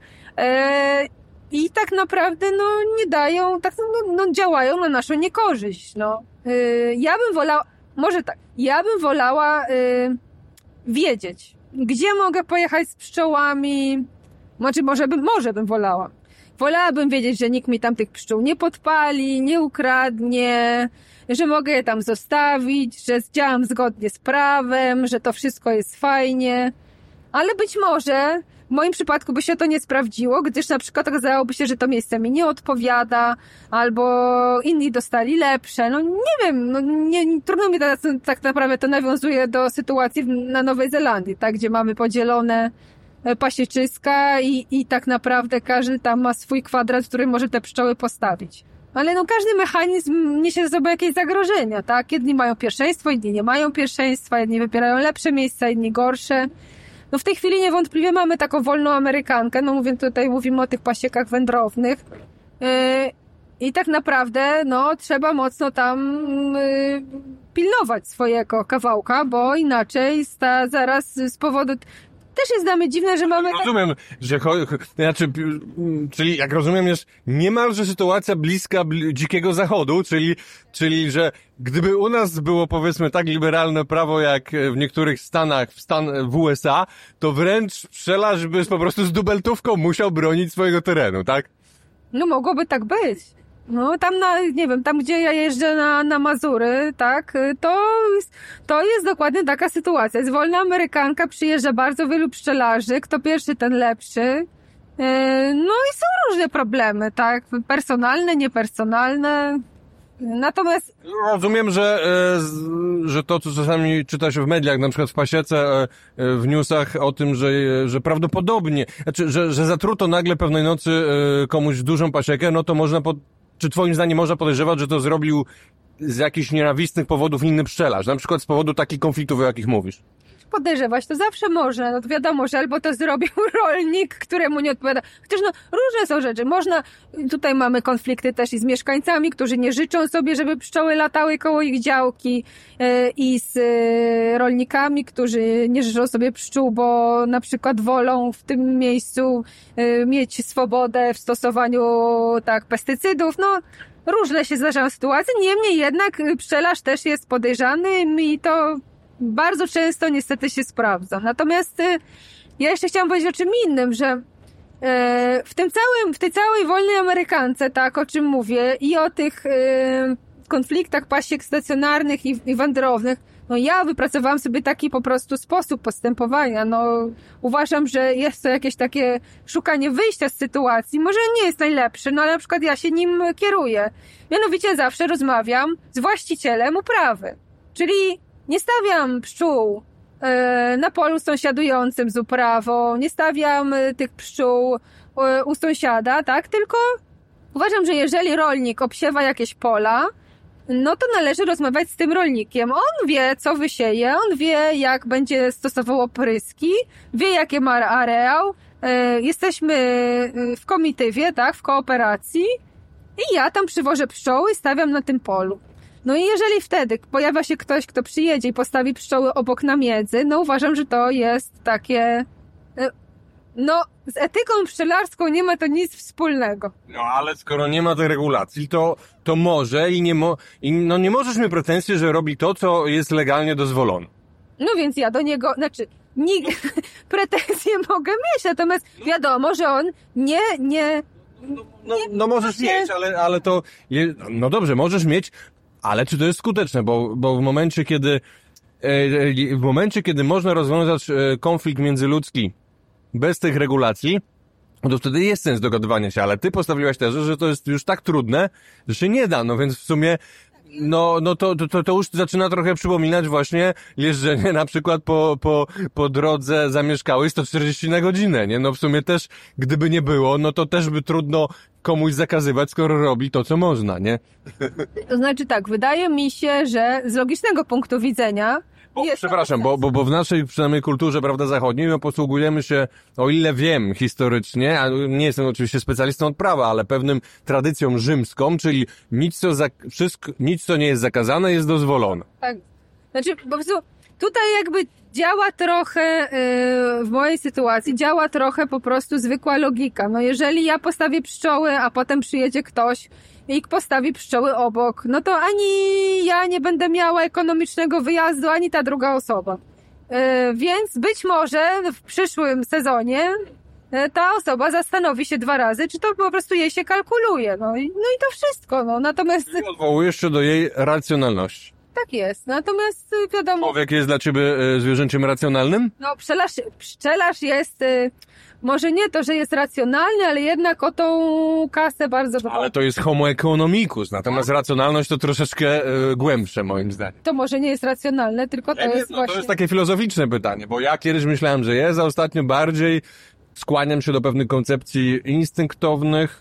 i tak naprawdę, nie dają, tak, działają na naszą niekorzyść, ja bym wolała, ja bym wolała wiedzieć, gdzie mogę pojechać z pszczołami, może bym wolała. Wolałabym wiedzieć, że nikt mi tam tych pszczół nie podpali, nie ukradnie, że mogę je tam zostawić, że działam zgodnie z prawem, że to wszystko jest fajnie, ale być może w moim przypadku by się to nie sprawdziło, gdyż na przykład okazałoby się, że to miejsce mi nie odpowiada, albo inni dostali lepsze. Nie wiem, trudno mi teraz tak naprawdę to nawiązuje do sytuacji na Nowej Zelandii, tak, gdzie mamy podzielone pasieczyska i tak naprawdę każdy tam ma swój kwadrat, w którym może te pszczoły postawić. Ale każdy mechanizm niesie ze sobą jakieś zagrożenia, tak? Jedni mają pierwszeństwo, inni nie mają pierwszeństwa, jedni wybierają lepsze miejsca, inni gorsze. W tej chwili niewątpliwie mamy taką wolną Amerykankę, mówimy o tych pasiekach wędrownych i tak naprawdę, trzeba mocno tam pilnować swojego kawałka, bo inaczej zaraz z powodu... Też jest dla mnie dziwne, że mamy... Rozumiem, że czyli jak rozumiem jest niemalże sytuacja bliska dzikiego zachodu, czyli że gdyby u nas było powiedzmy tak liberalne prawo jak w niektórych stanach w USA, to wręcz pszczelarz by po prostu z dubeltówką musiał bronić swojego terenu, tak? Mogłoby tak być. Tam tam gdzie ja jeżdżę na Mazury, tak, to jest dokładnie taka sytuacja. Jest wolna Amerykanka, przyjeżdża bardzo wielu pszczelarzy, kto pierwszy, ten lepszy. I są różne problemy, tak, personalne, niepersonalne. Natomiast... Rozumiem, że to, co czasami czyta się w mediach, na przykład w pasiece, w newsach o tym, że prawdopodobnie, że zatruto nagle pewnej nocy komuś dużą pasiekę, to można czy twoim zdaniem można podejrzewać, że to zrobił z jakichś nienawistnych powodów inny pszczelarz, na przykład z powodu takich konfliktów, o jakich mówisz. Podejrzewać to zawsze można. No to wiadomo, że albo to zrobił rolnik, któremu nie odpowiada. Chociaż no, różne są rzeczy. Można, tutaj mamy konflikty też i z mieszkańcami, którzy nie życzą sobie, żeby pszczoły latały koło ich działki, i z rolnikami, którzy nie życzą sobie pszczół, bo na przykład wolą w tym miejscu mieć swobodę w stosowaniu tak pestycydów. No, różne się zdarzają sytuacje. Niemniej jednak pszczelarz też jest podejrzany i to bardzo często niestety się sprawdza. Natomiast ja jeszcze chciałam powiedzieć o czym innym, że w tej całej wolnej Amerykance, tak, o czym mówię, i o tych konfliktach pasiek stacjonarnych i wędrownych, no ja wypracowałam sobie taki po prostu sposób postępowania. No uważam, że jest to jakieś takie szukanie wyjścia z sytuacji. Może nie jest najlepszy, no ale na przykład ja się nim kieruję. Mianowicie zawsze rozmawiam z właścicielem uprawy. Czyli nie stawiam pszczół na polu sąsiadującym z uprawą, nie stawiam tych pszczół u sąsiada, tak? Tylko uważam, że jeżeli rolnik obsiewa jakieś pola, no to należy rozmawiać z tym rolnikiem. On wie, co wysieje, on wie, jak będzie stosował opryski, wie, jaki ma areał. Jesteśmy w komitywie, tak? W kooperacji i ja tam przywożę pszczoły i stawiam na tym polu. No i jeżeli wtedy pojawia się ktoś, kto przyjedzie i postawi pszczoły obok namiedzy, no uważam, że to jest takie... No, z etyką pszczelarską nie ma to nic wspólnego. No, ale skoro nie ma tej regulacji, to może i nie możesz mieć pretensji, że robi to, co jest legalnie dozwolone. No więc ja do niego, pretensje mogę mieć, natomiast wiadomo, że on No możesz mieć, ale to... No dobrze, możesz mieć, ale czy to jest skuteczne? Bo w momencie, kiedy można rozwiązać konflikt międzyludzki bez tych regulacji, to wtedy jest sens dogadywania się, ale ty postawiłaś tezę, że to jest już tak trudne, że się nie da, no więc w sumie to już zaczyna trochę przypominać właśnie jeżdżenie na przykład po drodze zamieszkałej 140 na godzinę, nie? No w sumie też, gdyby nie było, no to też by trudno komuś zakazywać, skoro robi to, co można, nie? To znaczy tak, wydaje mi się, że z logicznego punktu widzenia Przepraszam, bo w naszej przynajmniej kulturze, prawda, zachodniej, my posługujemy się, o ile wiem historycznie, a nie jestem oczywiście specjalistą od prawa, ale pewnym tradycją rzymską, czyli nic, co nie jest zakazane, jest dozwolone. Tak. Znaczy, po prostu tutaj jakby działa trochę, w mojej sytuacji, działa trochę po prostu zwykła logika. No jeżeli ja postawię pszczoły, a potem przyjedzie ktoś i postawi pszczoły obok, no to ani ja nie będę miała ekonomicznego wyjazdu, ani ta druga osoba. Więc być może w przyszłym sezonie ta osoba zastanowi się 2 razy, czy to po prostu jej się kalkuluje. No i to wszystko. No. Natomiast... I odwołujesz się do jej racjonalności. Tak jest. Natomiast wiadomo... Człowiek jest dla ciebie zwierzęciem racjonalnym? No pszczelarz jest... Może nie to, że jest racjonalny, ale jednak o tą kasę bardzo... Ale to jest homo economicus, natomiast racjonalność to troszeczkę głębsze moim zdaniem. To może nie jest racjonalne, tylko to jest właśnie... To jest takie filozoficzne pytanie, bo ja kiedyś myślałem, że jest, a ostatnio bardziej skłaniam się do pewnych koncepcji instynktownych,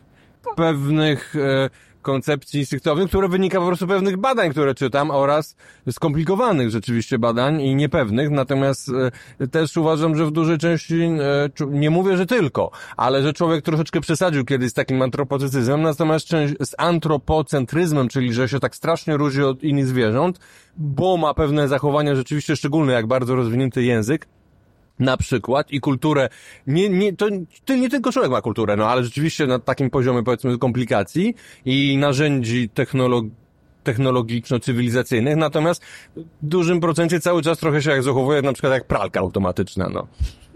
które wynika po prostu z pewnych badań, które czytam, oraz skomplikowanych rzeczywiście badań i niepewnych, natomiast też uważam, że w dużej części, nie mówię, że tylko, ale że człowiek troszeczkę przesadził kiedyś z takim antropocentryzmem, natomiast z antropocentryzmem, czyli że się tak strasznie różni od innych zwierząt, bo ma pewne zachowania rzeczywiście szczególne, jak bardzo rozwinięty język, na przykład, i kulturę, to nie tylko człowiek ma kulturę, no ale rzeczywiście na takim poziomie, powiedzmy, komplikacji i narzędzi technologiczno-cywilizacyjnych, natomiast w dużym procencie cały czas trochę się zachowuje, na przykład jak pralka automatyczna, no.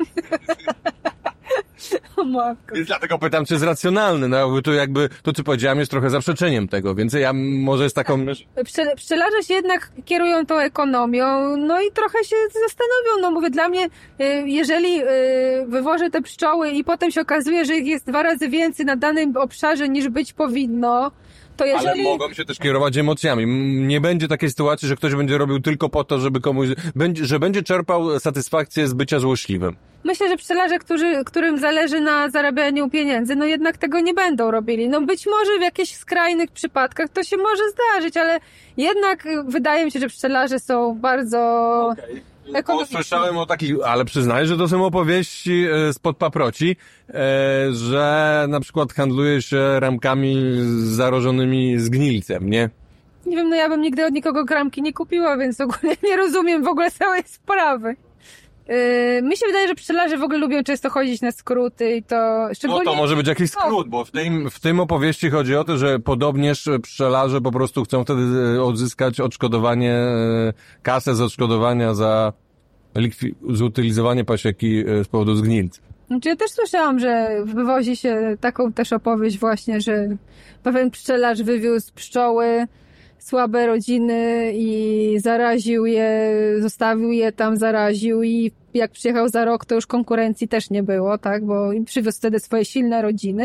O matko. Więc dlatego pytam, czy jest racjonalny, no to jakby, to co powiedziałem jest trochę zaprzeczeniem tego, więc ja może jest taką... Pszczelarze się jednak kierują tą ekonomią, no i trochę się zastanowią, no mówię, dla mnie, jeżeli wywożę te pszczoły i potem się okazuje, że ich jest 2 razy więcej na danym obszarze niż być powinno, to jeżeli... Ale mogą się też kierować emocjami. Nie będzie takiej sytuacji, że ktoś będzie robił tylko po to, żeby komuś... że będzie czerpał satysfakcję z bycia złośliwym. Myślę, że pszczelarze, którym zależy na zarabianiu pieniędzy, no jednak tego nie będą robili. No być może w jakichś skrajnych przypadkach to się może zdarzyć, ale jednak wydaje mi się, że pszczelarze są bardzo... Bo słyszałem o takich, ale przyznaję, że to są opowieści spod paproci, że na przykład handluje się ramkami zarożonymi zgnilcem, nie? Nie wiem, no ja bym nigdy od nikogo ramki nie kupiła, więc ogólnie nie rozumiem w ogóle całej sprawy. Mi się wydaje, że pszczelarze w ogóle lubią często chodzić na skróty i to szczególnie... No to może być jakiś skrót, bo w tym opowieści chodzi o to, że podobnież pszczelarze po prostu chcą wtedy odzyskać odszkodowanie, kasę z odszkodowania za zutylizowanie pasieki z powodu zgnilca. Znaczy ja też słyszałam, że wywozi się taką też opowieść właśnie, że pewien pszczelarz wywiózł pszczoły, słabe rodziny i zaraził je, zostawił je tam, zaraził i jak przyjechał za rok, to już konkurencji też nie było, tak, bo przywiózł wtedy swoje silne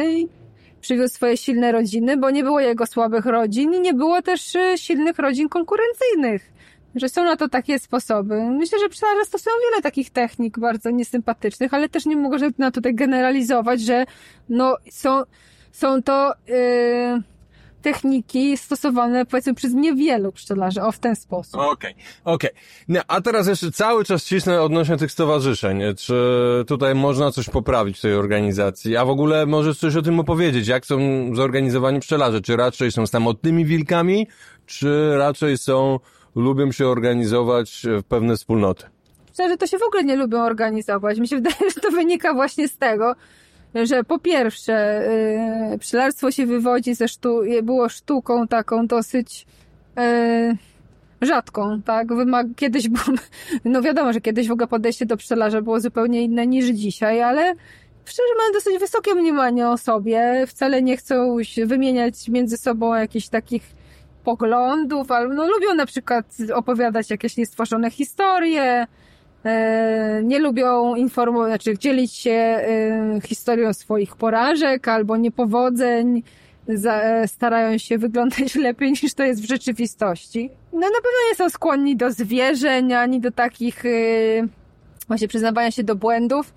rodziny, bo nie było jego słabych rodzin i nie było też silnych rodzin konkurencyjnych. Że są na to takie sposoby. Myślę, że pszczelarze stosują wiele takich technik bardzo niesympatycznych, ale też nie mogę na tutaj generalizować, że no są to techniki stosowane powiedzmy przez niewielu pszczelarzy, w ten sposób. Okej. No, a teraz jeszcze cały czas cisnę odnośnie tych stowarzyszeń. Czy tutaj można coś poprawić w tej organizacji? A w ogóle możesz coś o tym opowiedzieć? Jak są zorganizowani pszczelarze? Czy raczej są samotnymi wilkami? Czy raczej lubią się organizować w pewne wspólnoty? Pszczelarze to się w ogóle nie lubią organizować. Mi się wydaje, że to wynika właśnie z tego, że po pierwsze pszczelarstwo się wywodzi było sztuką taką dosyć rzadką, tak? Kiedyś no wiadomo, że kiedyś w ogóle podejście do pszczelarza było zupełnie inne niż dzisiaj, ale pszczelarze mają dosyć wysokie mniemanie o sobie, wcale nie chcą wymieniać między sobą jakichś takich poglądów, ale no lubią na przykład opowiadać jakieś niestworzone historie, nie lubią dzielić się historią swoich porażek albo niepowodzeń, starają się wyglądać lepiej niż to jest w rzeczywistości. No na pewno nie są skłonni do zwierzeń, ani do takich właśnie przyznawania się do błędów.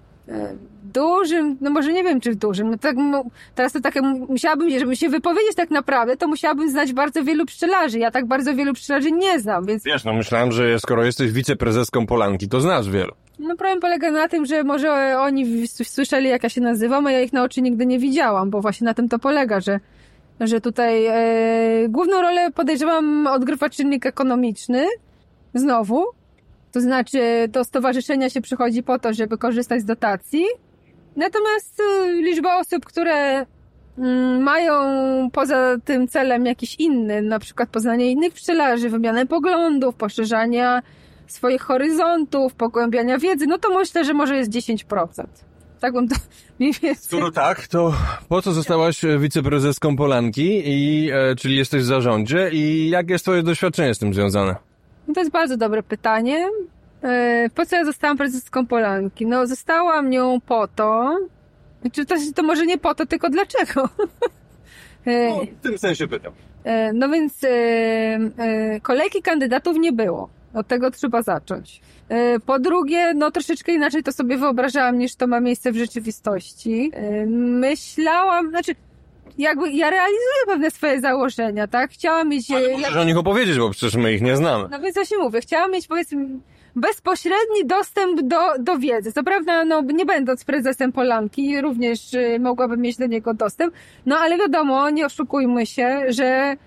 Dużym, no może nie wiem czy dużym, no tak, teraz to takie musiałabym, żeby się wypowiedzieć tak naprawdę, to musiałabym znać bardzo wielu pszczelarzy. Ja tak bardzo wielu pszczelarzy nie znam, więc... Wiesz, no myślałem, że skoro jesteś wiceprezeską Polanki, to znasz wielu. No problem polega na tym, że może oni słyszeli jak ja się nazywam, a ja ich na oczy nigdy nie widziałam, bo właśnie na tym to polega, że tutaj główną rolę podejrzewam odgrywa czynnik ekonomiczny, znowu. To znaczy, do stowarzyszenia się przychodzi po to, żeby korzystać z dotacji. Natomiast liczba osób, które mają poza tym celem jakiś inny, na przykład poznanie innych pszczelarzy, wymianę poglądów, poszerzania swoich horyzontów, pogłębiania wiedzy, no to myślę, że może jest 10%. Tak bym to mniej więcej... Skoro tak, to po co zostałaś wiceprezeską Polanki, czyli jesteś w zarządzie i jakie jest twoje doświadczenie z tym związane? To jest bardzo dobre pytanie. Po co ja zostałam prezeską Polanki? No, zostałam nią po to, to może nie po to, tylko dlaczego? No, w tym sensie pytam. No więc kolejki kandydatów nie było. Od tego trzeba zacząć. Po drugie, no troszeczkę inaczej to sobie wyobrażałam, niż to ma miejsce w rzeczywistości. Myślałam, jakby ja realizuję pewne swoje założenia, tak? Chciałam mieć... Ale możesz o nich opowiedzieć, bo przecież my ich nie znamy. No więc właśnie mówię, chciałam mieć powiedzmy bezpośredni dostęp do wiedzy. Co prawda, no nie będąc prezesem Polanki, również mogłabym mieć do niego dostęp, no ale wiadomo, nie oszukujmy się, że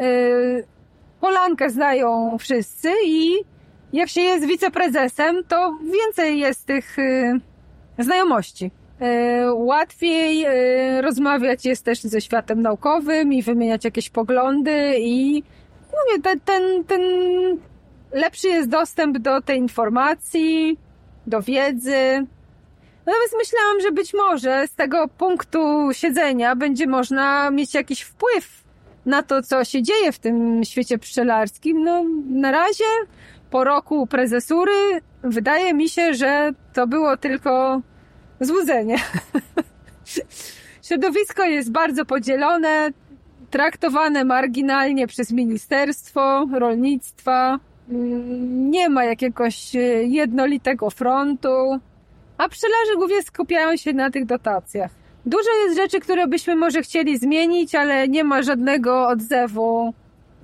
Polankę znają wszyscy i jak się jest wiceprezesem, to więcej jest tych znajomości. Łatwiej rozmawiać jest też ze światem naukowym i wymieniać jakieś poglądy i mówię, ten lepszy jest dostęp do tej informacji, do wiedzy. Natomiast myślałam, że być może z tego punktu siedzenia będzie można mieć jakiś wpływ na to, co się dzieje w tym świecie pszczelarskim. No, na razie po roku prezesury wydaje mi się, że to było tylko złudzenie. Środowisko jest bardzo podzielone. traktowane marginalnie przez Ministerstwo Rolnictwa. Nie ma jakiegoś jednolitego frontu, a pszczelarze głównie skupiają się na tych dotacjach. Dużo jest rzeczy, które byśmy może chcieli zmienić, ale nie ma żadnego odzewu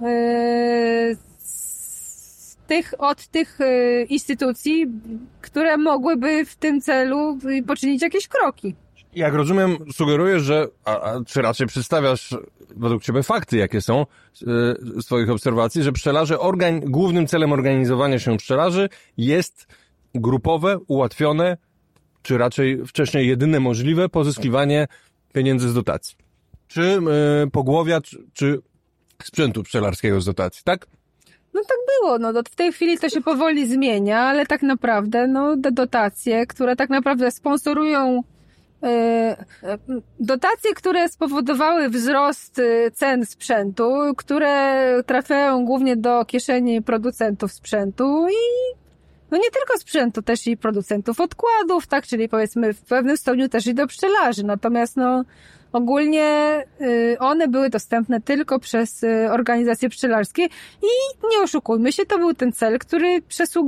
od tych instytucji, które mogłyby w tym celu poczynić jakieś kroki. Jak rozumiem, sugerujesz, że, czy raczej przedstawiasz według ciebie fakty, jakie są z twoich obserwacji, że pszczelarze, głównym celem organizowania się pszczelarzy jest grupowe, ułatwione, czy raczej wcześniej jedyne możliwe pozyskiwanie pieniędzy z dotacji. Czy pogłowia, czy sprzętu pszczelarskiego z dotacji, tak? No tak było, w tej chwili to się powoli zmienia, ale tak naprawdę, te dotacje, które tak naprawdę sponsorują dotacje, które spowodowały wzrost cen sprzętu, które trafiają głównie do kieszeni producentów sprzętu i nie tylko sprzętu, też i producentów odkładów, tak, czyli powiedzmy w pewnym stopniu też i do pszczelarzy. Natomiast ogólnie one były dostępne tylko przez organizacje pszczelarskie i nie oszukujmy się, to był ten cel, który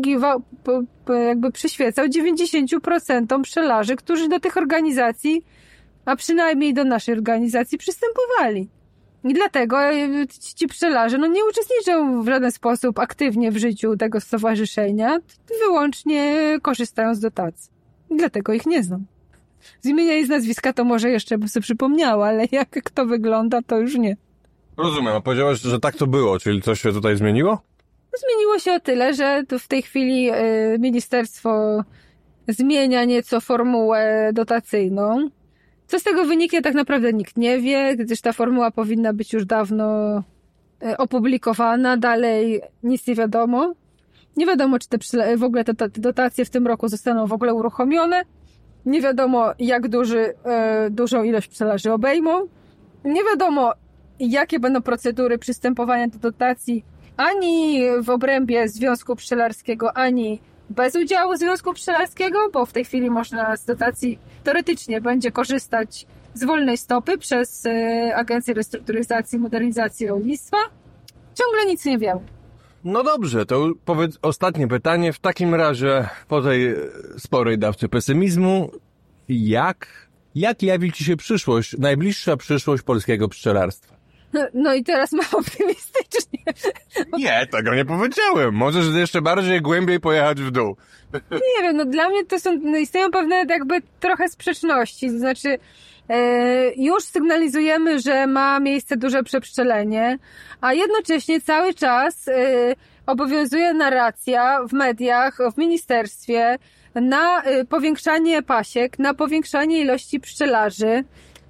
przyświecał 90% pszczelarzy, którzy do tych organizacji, a przynajmniej do naszej organizacji przystępowali. I dlatego ci pszczelarze nie uczestniczą w żaden sposób aktywnie w życiu tego stowarzyszenia, wyłącznie korzystają z dotacji. I dlatego ich nie znam. Z imienia i z nazwiska to może jeszcze bym sobie przypomniała, ale jak to wygląda, to już nie. Rozumiem, a powiedziałaś, że tak to było, czyli coś się tutaj zmieniło? Zmieniło się o tyle, że w tej chwili ministerstwo zmienia nieco formułę dotacyjną. Co z tego wyniknie, tak naprawdę nikt nie wie, gdyż ta formuła powinna być już dawno opublikowana. Dalej nic nie wiadomo. Nie wiadomo, czy w ogóle te dotacje w tym roku zostaną w ogóle uruchomione. Nie wiadomo, jak dużą ilość pszczelarzy obejmą. Nie wiadomo, jakie będą procedury przystępowania do dotacji ani w obrębie Związku Pszczelarskiego, ani bez udziału Związku Pszczelarskiego, bo w tej chwili można z dotacji teoretycznie będzie korzystać z wolnej stopy przez Agencję Restrukturyzacji i Modernizacji Rolnictwa. Ciągle nic nie wiem. No dobrze, to powiedz ostatnie pytanie. W takim razie, po tej sporej dawce pesymizmu, jak jawi ci się najbliższa przyszłość polskiego pszczelarstwa? No i teraz mam optymistycznie. Nie, tego nie powiedziałem. Możesz jeszcze bardziej głębiej pojechać w dół. Nie wiem, dla mnie to istnieją pewne jakby trochę sprzeczności. To znaczy, już sygnalizujemy, że ma miejsce duże przepszczelenie, a jednocześnie cały czas obowiązuje narracja w mediach, w ministerstwie na powiększanie pasiek, na powiększanie ilości pszczelarzy,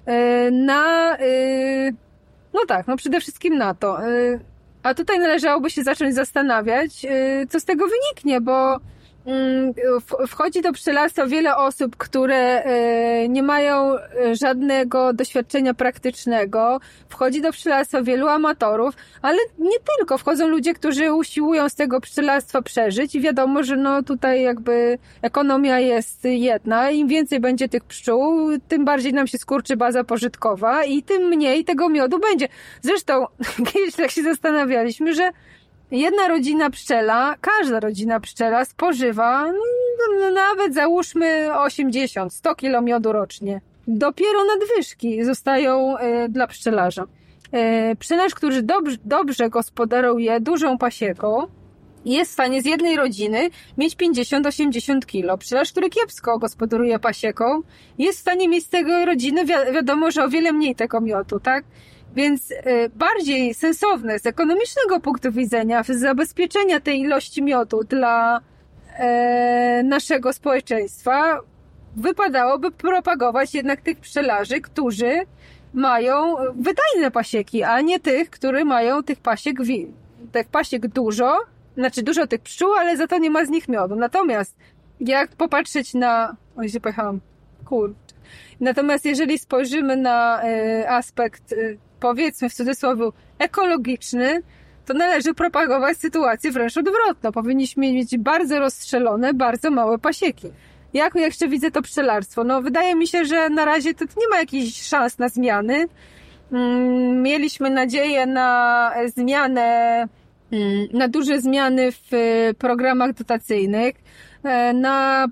przede wszystkim na to. A tutaj należałoby się zacząć zastanawiać, co z tego wyniknie, bo wchodzi do pszczelarstwa wiele osób, które nie mają żadnego doświadczenia praktycznego. Wchodzi do pszczelarstwa wielu amatorów, ale nie tylko. Wchodzą ludzie, którzy usiłują z tego pszczelarstwa przeżyć i wiadomo, że tutaj jakby ekonomia jest jedna. Im więcej będzie tych pszczół, tym bardziej nam się skurczy baza pożytkowa i tym mniej tego miodu będzie. Zresztą kiedyś tak się zastanawialiśmy, że jedna rodzina pszczela, każda rodzina pszczela spożywa nawet załóżmy 80-100 kilo miodu rocznie. Dopiero nadwyżki zostają dla pszczelarza. Pszczelarz, który dobrze gospodaruje dużą pasieką, jest w stanie z jednej rodziny mieć 50-80 kilo. Pszczelarz, który kiepsko gospodaruje pasieką, jest w stanie mieć z tego rodziny, wiadomo, że o wiele mniej tego miodu, tak? Więc bardziej sensowne z ekonomicznego punktu widzenia, z zabezpieczenia tej ilości miodu dla naszego społeczeństwa wypadałoby propagować jednak tych pszczelarzy, którzy mają wydajne pasieki, a nie tych, które mają tych pasiek dużo, znaczy dużo tych pszczół, ale za to nie ma z nich miodu. Natomiast jak popatrzeć na... Oj, się pojechałam. Natomiast jeżeli spojrzymy na aspekt powiedzmy w cudzysłowie ekologiczny, to należy propagować sytuację wręcz odwrotną. Powinniśmy mieć bardzo rozstrzelone, bardzo małe pasieki. Jak jeszcze widzę to pszczelarstwo? Wydaje mi się, że na razie to nie ma jakichś szans na zmiany. Mieliśmy nadzieję na zmianę, na duże zmiany w programach dotacyjnych, na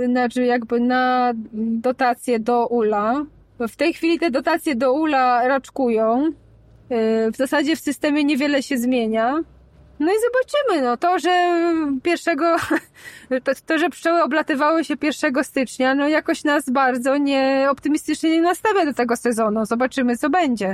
dotacje do ULA. W tej chwili te dotacje do ULA raczkują. W zasadzie w systemie niewiele się zmienia. No i zobaczymy, to, że pszczoły oblatywały się 1 stycznia, jakoś nas bardzo optymistycznie nie nastawia do tego sezonu. Zobaczymy, co będzie.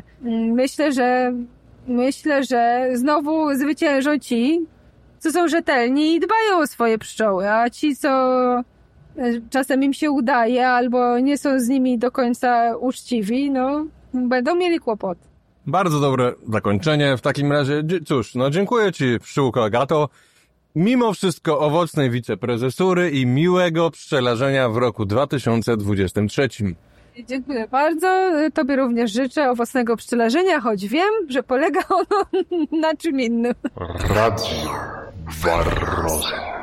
Myślę, że znowu zwyciężą ci, co są rzetelni i dbają o swoje pszczoły, a ci, co czasem im się udaje albo nie są z nimi do końca uczciwi, będą mieli kłopot. Bardzo dobre zakończenie. W takim razie, cóż, dziękuję Ci, pszczółko Agato. Mimo wszystko owocnej wiceprezesury i miłego pszczelarzenia w roku 2023. Dziękuję bardzo. Tobie również życzę owocnego pszczelarzenia, choć wiem, że polega ono na czym innym. Radio Barroso.